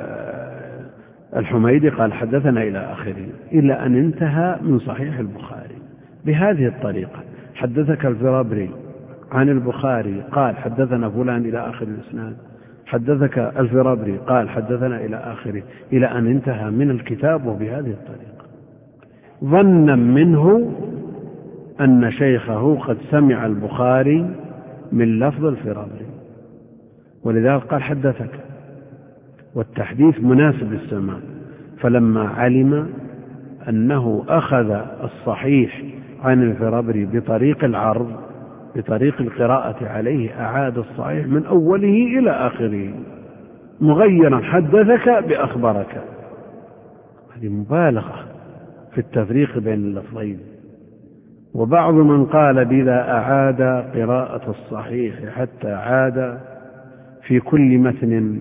الحميدي قال حدثنا إلى آخره، إلى أن انتهى من صحيح البخاري بهذه الطريقة. حدثك الفرابري عن البخاري قال حدثنا فلان إلى آخر الإسناد، حدثك الفرابري قال حدثنا إلى آخره، إلى أن انتهى من الكتاب وبهذه الطريقة، ظنا منه أن شيخه قد سمع البخاري من لفظ الفرابري، ولذلك قال حدثك، والتحديث مناسب للسماع. فلما علم أنه أخذ الصحيح عن الفرابري بطريق العرض بطريق القراءة عليه أعاد الصحيح من أوله إلى آخره مغيرا حدثك بأخبرك. هذه مبالغة في التفريق بين اللفظين. وبعض من قال بذا أعاد قراءة الصحيح حتى عاد في كل متن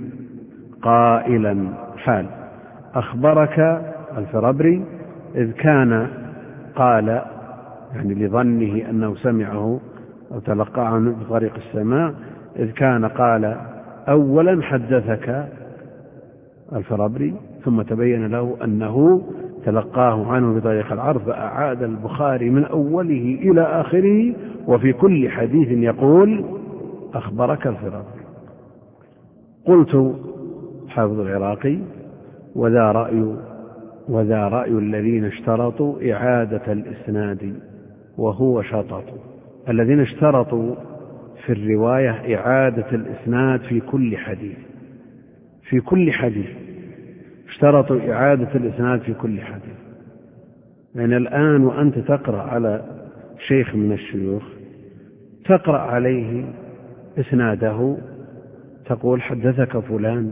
قائلا حال أخبرك الفرابري إذ كان قال، يعني لظنه أنه سمعه أو تلقى عنه بطريق السماع، إذ كان قال أولا حدثك الفرابري ثم تبين له أنه تلقاه عنه بطريق العرض، فأعاد البخاري من أوله إلى آخره وفي كل حديث يقول أخبرك الفرابري. قلت حافظ العراقي وذا رأي وذا رأي الذين اشترطوا إعادة الإسناد وهو شطط. الذين اشترطوا في الرواية إعادة الإسناد في كل حديث في كل حديث اشترطوا إعادة الإسناد في كل حديث. يعني الآن وأنت تقرأ على شيخ من الشيوخ تقرأ عليه إسناده تقول حدثك فلان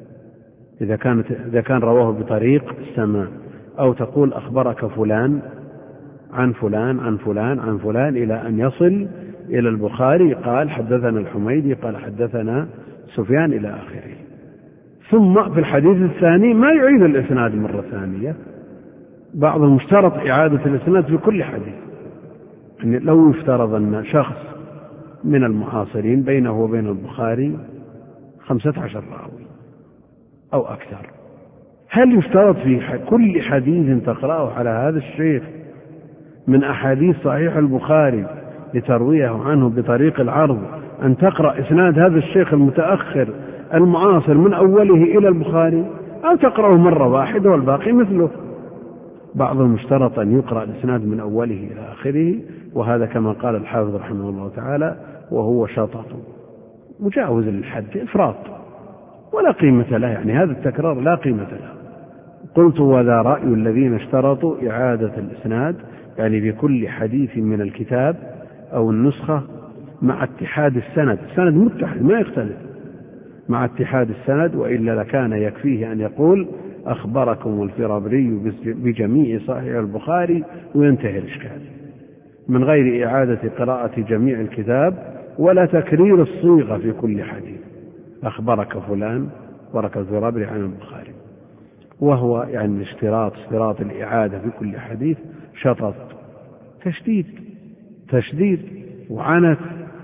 إذا كانت إذا كان رواه بطريق السماع، أو تقول أخبرك فلان عن فلان عن فلان عن فلان إلى أن يصل إلى البخاري قال حدثنا الحميدي قال حدثنا سفيان إلى آخره. ثم في الحديث الثاني ما يعيد الإسناد مرة ثانية. بعضهم اشترط إعادة الإسناد في كل حديث. يعني لو يفترض أن شخص من المعاصرين بينه وبين البخاري خمسة عشر راوي أو أكثر، هل يفترض في كل حديث تقرأه على هذا الشيخ من أحاديث صحيح البخاري لترويه عنه بطريق العرض أن تقرأ إسناد هذا الشيخ المتأخر المعاصر من أوله إلى البخاري، أو تقرأه مرة واحدة والباقي مثله؟ بعضهم اشترط أن يقرأ الإسناد من أوله إلى آخره، وهذا كما قال الحافظ رحمه الله تعالى وهو شطط مجاوز للحد، إفراط ولا قيمة له. يعني هذا التكرار لا قيمة له. قلت وذا رأي الذين اشترطوا إعادة الإسناد، يعني بكل حديث من الكتاب أو النسخة مع اتحاد السند، السند متحد ما يختلف، مع اتحاد السند، وإلا لكان يكفيه أن يقول أخبركم الفرابري بجميع صحيح البخاري وينتهي الإشكال من غير إعادة قراءة جميع الكتاب ولا تكرير الصيغة في كل حديث. أخبرك فلان أخبرك الفرابري عن البخاري، وهو يعني اشتراط اشتراط الإعادة في كل حديث شطط تشديد تشديد وعنت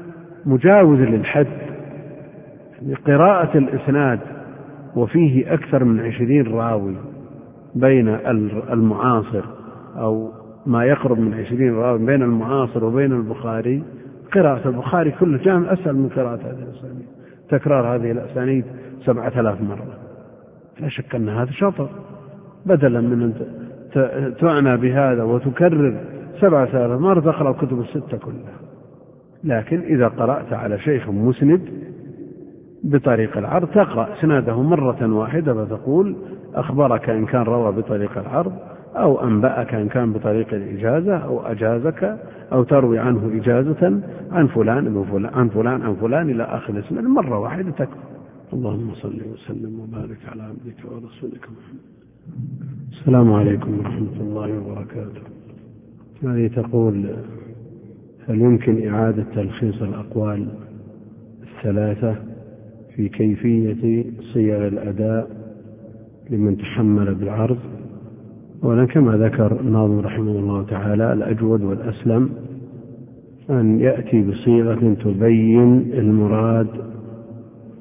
مجاوز للحد. قراءة الإسناد وفيه أكثر من عشرين راوي بين المعاصر أو ما يقرب من عشرين راوي بين المعاصر وبين البخاري، قراءة البخاري كله جامع أسهل من قراءة هذه الأسانيد، تكرار هذه الأسانيد سبعة آلاف مرة. لا شك أن هذا شطر، بدلا من أن تعنى بهذا وتكرر سبعة آلاف مرة تقرأ الكتب الستة كلها. لكن إذا قرأت على شيخ مسند بطريق العرض تقرأ سناده مرة واحدة فتقول أخبرك إن كان روى بطريق العرض، أو أنبأك إن كان بطريق الإجازة، أو أجازك، أو تروي عنه إجازة عن فلان عن فلان عن فلان إلى آخر الإسناد مرة واحدة تكفي. اللهم صل وسلم وبارك على عبدك ورسولك محمد. السلام عليكم ورحمة الله وبركاته. هذه تقول هل يمكن إعادة تلخيص الأقوال الثلاثة في كيفية صيغ الأداء لمن تحمل بالعرض؟ ولكن كما ذكر الناظم رحمه الله تعالى الأجود والأسلم أن يأتي بصيغة تبين المراد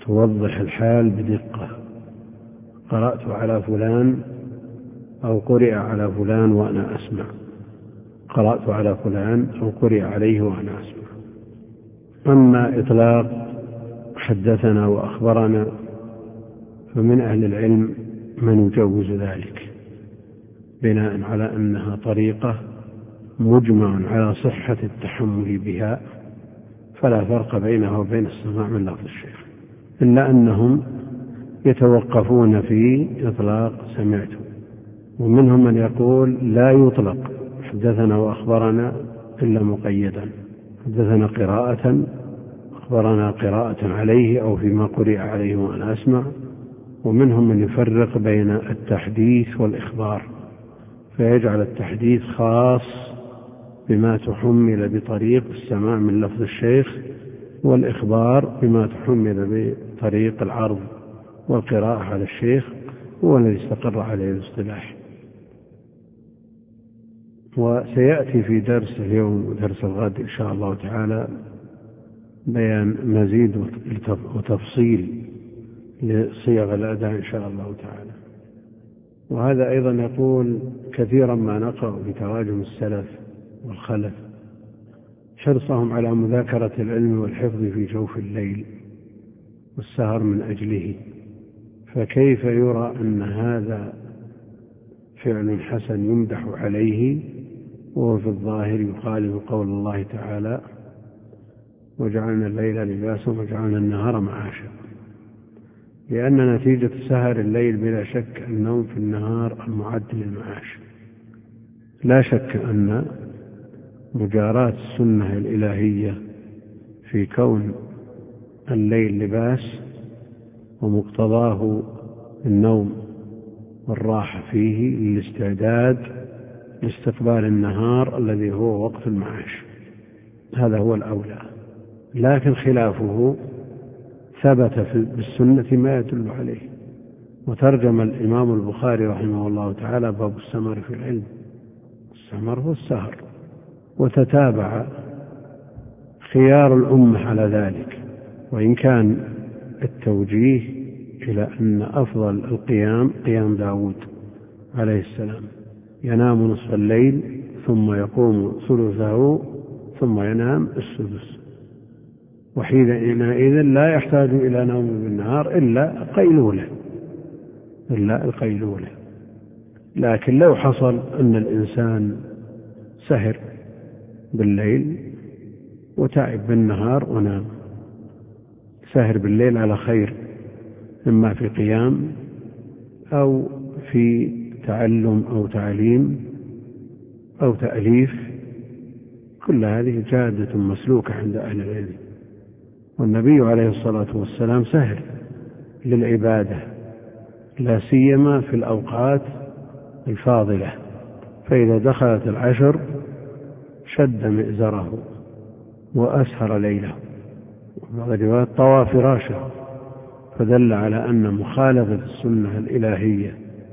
توضح الحال بدقة. قرأت على فلان أو قرئ على فلان وأنا أسمع، قرأت على فلان أو قرئ عليه وأنا أسمع. أما إطلاق حدثنا وأخبرنا فمن أهل العلم من يجوز ذلك بناء على أنها طريقة مجمع على صحة التحمل بها، فلا فرق بينها وبين السماع من لفظ الشيخ، إلا أنهم يتوقفون في إطلاق سمعت. ومنهم من يقول لا يطلق حدثنا وأخبرنا إلا مقيدا، حدثنا قراءة، أخبرنا قراءة عليه أو فيما قرئ عليه وأنا أسمع. ومنهم من يفرق بين التحديث والإخبار، فيجعل التحديث خاص بما تحمل بطريق السماع من لفظ الشيخ، والإخبار بما تحمل بطريق العرض والقراءة على الشيخ، هو الذي استقر عليه الاصطلاح. وسيأتي في درس اليوم ودرس الغد إن شاء الله تعالى بيان مزيد وتفصيل لصيغ الأداء إن شاء الله تعالى. وهذا أيضا يقول كثيرا ما نقرأ في تراجم السلف والخلف حرصهم على مذاكرة العلم والحفظ في جوف الليل والسهر من أجله، فكيف يرى أن هذا فعل حسن يمدح عليه وهو في الظاهر يخالف قول الله تعالى وجعلنا الليل لباسا وجعلنا النهار معاشا؟ لأن نتيجة سهر الليل بلا شك النوم في النهار المعد للمعاش. لا شك أن مجاراة السنة الإلهية في كون الليل لباس ومقتضاه النوم والراحة فيه للاستعداد لاستقبال النهار الذي هو وقت المعاش، هذا هو الأولى. لكن خلافه ثبت بالسنة ما يدل عليه. وترجم الإمام البخاري رحمه الله تعالى باب السمر في العلم، السمر هو السهر، وتتابع خيار الأمة على ذلك، وإن كان التوجيه إلى أن أفضل القيام قيام داود عليه السلام، ينام نصف الليل ثم يقوم ثلثه ثم ينام السدس، وحينئذ لا يحتاج إلى نوم بالنهار إلا قيلولة إلا القيلولة. لكن لو حصل أن الإنسان سهر بالليل وتعب بالنهار ونام، سهر بالليل على خير، إما في قيام أو في تعلم أو تعليم أو تأليف، كل هذه جادة مسلوكة عند أهل العلم. والنبي عليه الصلاة والسلام سهر للعبادة، لا سيما في الأوقات الفاضلة، فإذا دخلت العشر شد مئزره وأسهر ليله، وبعض الروايات طوى فراشه، فدل على أن مخالفة السنة الإلهية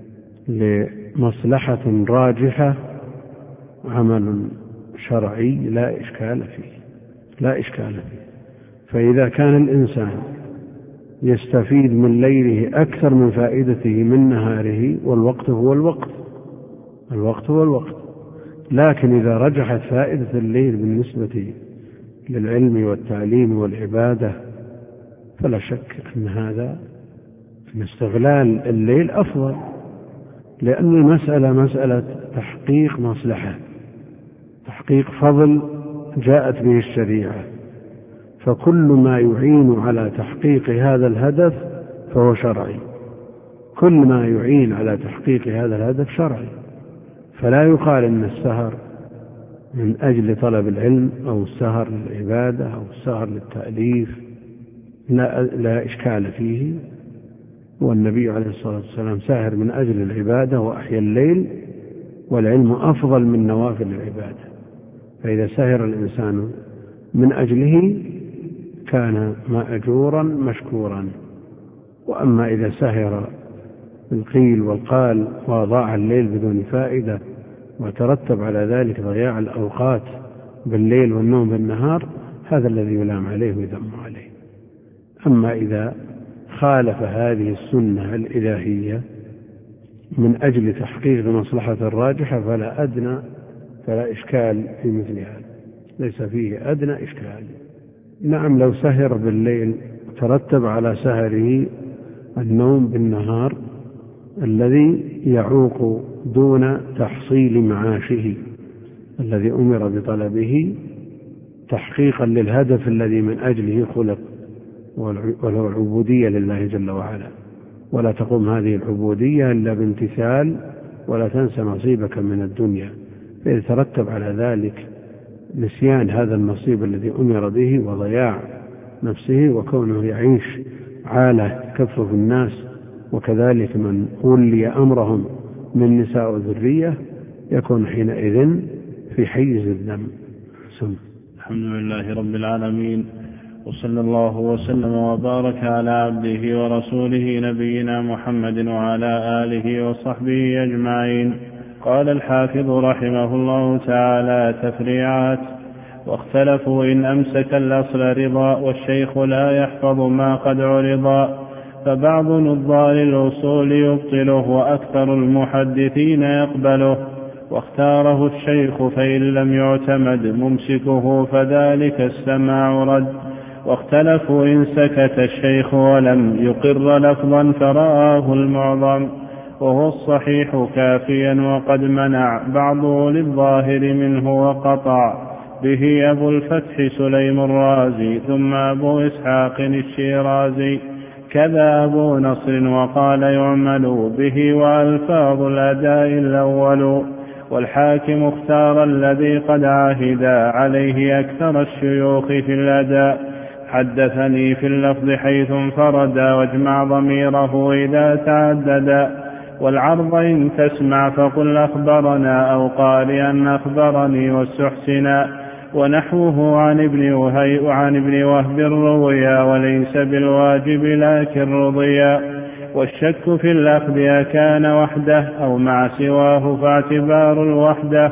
لمصلحة راجحة عمل شرعي لا إشكال فيه لا إشكال فيه. فإذا كان الإنسان يستفيد من ليله أكثر من فائدته من نهاره، والوقت هو الوقت الوقت هو الوقت لكن إذا رجحت فائدة الليل بالنسبة للعلم والتعليم والعبادة فلا شك أن هذا من استغلال الليل أفضل، لأن المسألة مسألة تحقيق مصلحة، تحقيق فضل جاءت به الشريعة، فكل ما يعين على تحقيق هذا الهدف فهو شرعي، كل ما يعين على تحقيق هذا الهدف شرعي. فلا يقال أن السهر من أجل طلب العلم أو السهر للعبادة أو السهر للتأليف لا, لا إشكال فيه. والنبي عليه الصلاة والسلام سهر من أجل العبادة وأحيا الليل، والعلم أفضل من نوافل العبادة، فإذا سهر الإنسان من أجله كان مأجورا مشكورا. وأما إذا سهر بالقيل والقال وضاع الليل بدون فائدة وترتب على ذلك ضياع الأوقات بالليل والنوم بالنهار، هذا الذي يلام عليه ويذم عليه. أما إذا خالف هذه السنة الإلهية من أجل تحقيق مصلحة الراجحة فلا أدنى فلا إشكال في مثل هذا، ليس فيه أدنى إشكال. نعم لو سهر بالليل ترتب على سهره النوم بالنهار الذي يعوق دون تحصيل معاشه الذي أمر بطلبه تحقيقا للهدف الذي من أجله خلق، وله العبودية لله جل وعلا، ولا تقوم هذه العبودية إلا بامتثال ولا تنسى نصيبك من الدنيا. فإذا ترتب على ذلك نسيان هذا النصيب الذي أمر به وضياع نفسه وكونه يعيش عالة كفه الناس، وكذلك من ولي أمرهم من نساء وذرية يكون حينئذ في حيز الذنب. الحمد لله رب العالمين، وصلى الله وسلم وبارك على عبده ورسوله نبينا محمد وعلى آله وصحبه أجمعين. قال الحافظ رحمه الله تعالى: تفريعات. واختلفوا إن أمسك الأصل رضا والشيخ لا يحفظ ما قد عرضا، فبعض نظار الأصول يبطله وأكثر المحدثين يقبله، واختاره الشيخ فإن لم يعتمد ممسكه فذلك السماع رد. واختلفوا إن سكت الشيخ ولم يقر لفظا فرآه المعظم وهو الصحيح كافيا، وقد منع بعضه للظاهر منه وقطع به أبو الفتح سليم الرازي ثم أبو إسحاق الشيرازي، كذا أبو نصر، وقال يعمل به وألفاظ الأداء الأول. والحاكم اختار الذي قد عاهد عليه أكثر الشيوخ في الأداء، حدثني في اللفظ حيث انفرد، واجمع ضميره إذا تعدد. والعرض إن تسمع فقل أخبرنا أو قارئا أخبرني واستحسنا، ونحوه عن ابن وهي وعن ابن وهب رويا، وليس بالواجب لكن رضيا. والشك في الأخذ أكان وحده أو مع سواه فاعتبار الوحدة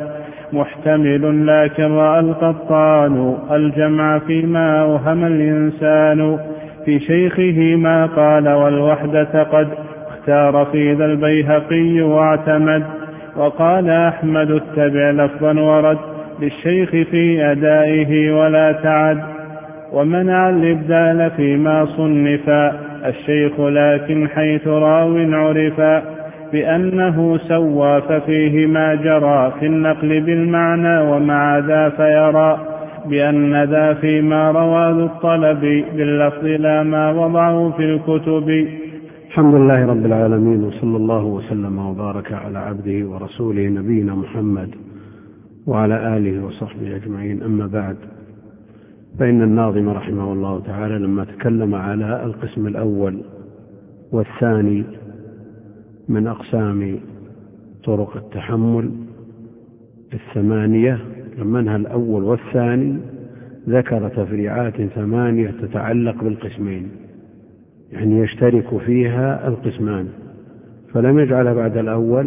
محتمل، لكن رأى القطان الجمع فيما أوهم الإنسان في شيخه ما قال، والوحدة قد اختار في ذا البيهقي واعتمد. وقال أحمد اتبع لفظا ورد للشيخ في أدائه ولا تعد، ومنع الإبدال فيما صنفا الشيخ، لكن حيث راو عرفا بأنه سوى ففيه ما جرى في النقل بالمعنى، ومع ذا فيرى بأن ذا فيما روى ذو الطلب باللفظ لا ما وضعه في الكتب. الحمد لله رب العالمين، وصلى الله وسلم وبارك على عبده ورسوله نبينا محمد وعلى آله وصحبه أجمعين. أما بعد، فإن الناظم رحمه الله تعالى لما تكلم على القسم الأول والثاني من أقسام طرق التحمل الثمانية، لما انهى الأول والثاني ذكر تفريعات ثمانية تتعلق بالقسمين، يعني يشترك فيها القسمان، فلم يجعلها بعد الأول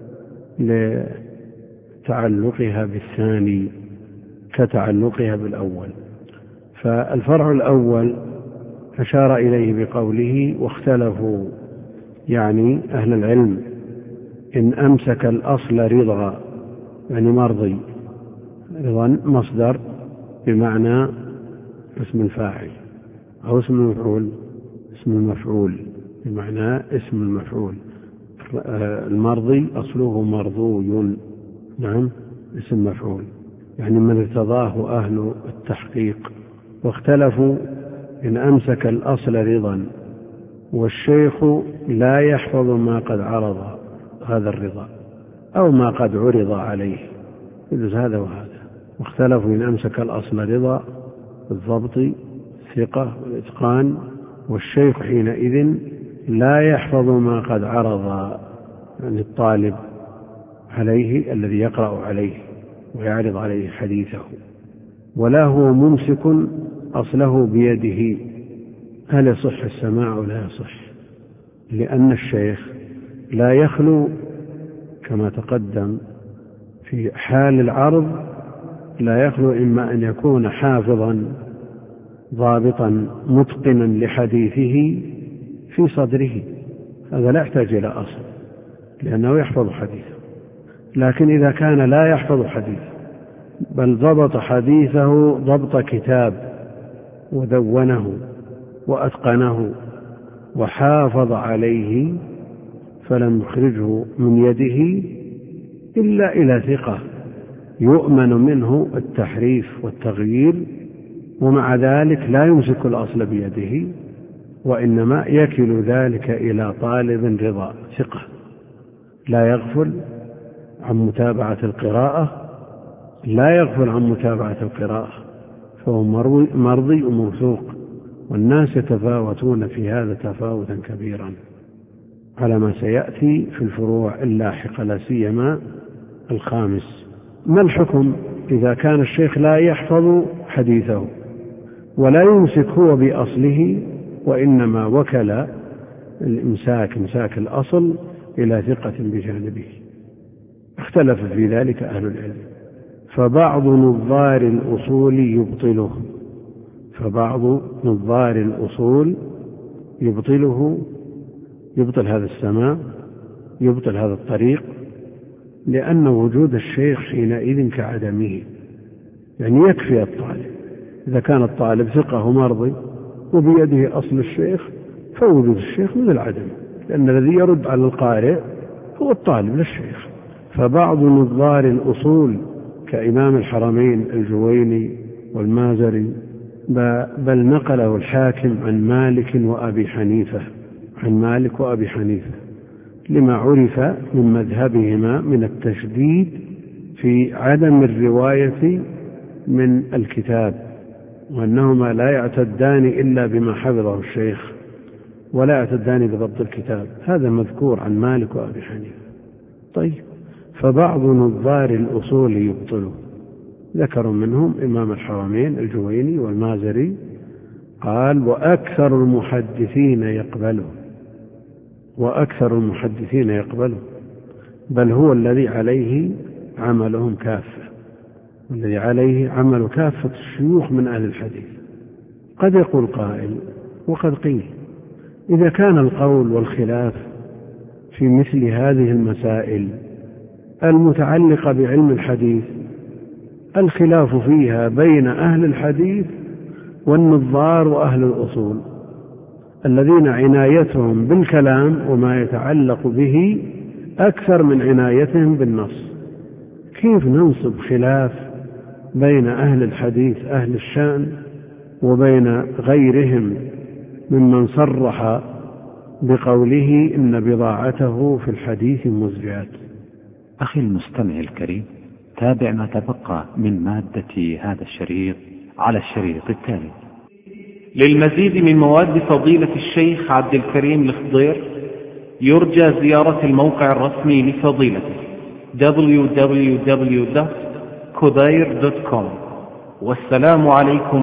لتعلقها بالثاني كتعلقها بالأول. فالفرع الأول أشار إليه بقوله: واختلفوا، يعني أهل العلم، إن أمسك الأصل رضا، يعني مرضي، رضا مصدر بمعنى اسم الفاعل أو اسم المفعول، اسم المفعول بمعنى اسم المفعول. المرضي أصله مرضوي، نعم اسم مفعول، يعني من ارتضاه أهل التحقيق. واختلفوا إن أمسك الأصل رضا والشيخ لا يحفظ ما قد عرض هذا الرضا أو ما قد عرض عليه، يجوز هذا وهذا. واختلفوا إن أمسك الأصل رضا بالضبط الثقة والإتقان، والشيخ حينئذ لا يحفظ ما قد عرض، يعني الطالب عليه الذي يقرأ عليه ويعرض عليه حديثه، ولا هو ممسك أصله بيده. هل يصح السماع ولا يصح؟ لأن الشيخ لا يخلو كما تقدم في حال العرض، لا يخلو إما أن يكون حافظا ضابطا متقنا لحديثه في صدره، هذا لا يحتاج إلى أصل لأنه يحفظ حديثه. لكن إذا كان لا يحفظ حديثه بل ضبط حديثه ضبط كتاب ودونه وأتقنه وحافظ عليه، فلم يخرجه من يده إلا إلى ثقة يؤمن منه التحريف والتغيير، ومع ذلك لا يمسك الأصل بيده، وإنما يكل ذلك إلى طالب رضا ثقة لا يغفل عن متابعة القراءة لا يغفل عن متابعة القراءة فهو مرضي وموثوق، والناس يتفاوتون في هذا تفاوتا كبيرا على ما سيأتي في الفروع اللاحقة، لا سيما الخامس. ما الحكم إذا كان الشيخ لا يحفظ حديثه ولا يمسك هو بأصله، وإنما وكل الإمساك إمساك الأصل إلى ثقة بجانبه؟ اختلف في ذلك أهل العلم، فبعض نظار الأصول يبطله فبعض نظار الأصول يبطله يبطل هذا السماع، يبطل هذا الطريق، لأن وجود الشيخ حينئذ كعدمه. يعني يكفي الطالب إذا كان الطالب ثقة ومرضي وبيده أصل الشيخ، فوجود الشيخ من العدم، لأن الذي يرد على القارئ هو الطالب للشيخ. فبعض نظار الأصول كإمام الحرمين الجويني والمازري، بل نقله الحاكم عن مالك وأبي حنيفة عن مالك وأبي حنيفة لما عرف من مذهبهما من التشديد في عدم الرواية من الكتاب، وأنهما لا يعتدان إلا بما حفظه الشيخ ولا يعتدان بضبط الكتاب. هذا مذكور عن مالك وأبي حنيفة. طيب، فبعض نظار الأصول يبطله، ذكروا منهم إمام الحرمين الجويني والمازري، قال وأكثر المحدثين يقبله وأكثر المحدثين يقبله بل هو الذي عليه عملهم كافة، والذي عليه عمل كافة الشيوخ من أهل الحديث. قد يقول قائل وقد قيل، إذا كان القول والخلاف في مثل هذه المسائل المتعلقة بعلم الحديث الخلاف فيها بين أهل الحديث والنظار وأهل الأصول الذين عنايتهم بالكلام وما يتعلق به أكثر من عنايتهم بالنص، كيف ننصب خلاف بين أهل الحديث أهل الشأن وبين غيرهم ممن صرح بقوله إن بضاعته في الحديث مزجات؟ أخي المستمع الكريم، تابع ما تبقى من مادة هذا الشريط على الشريط التالي. للمزيد من مواد فضيلة الشيخ عبد الكريم الخضير يرجى زيارة الموقع الرسمي لفضيلته دبليو دبليو دبليو دوت كوداير دوت كوم. والسلام عليكم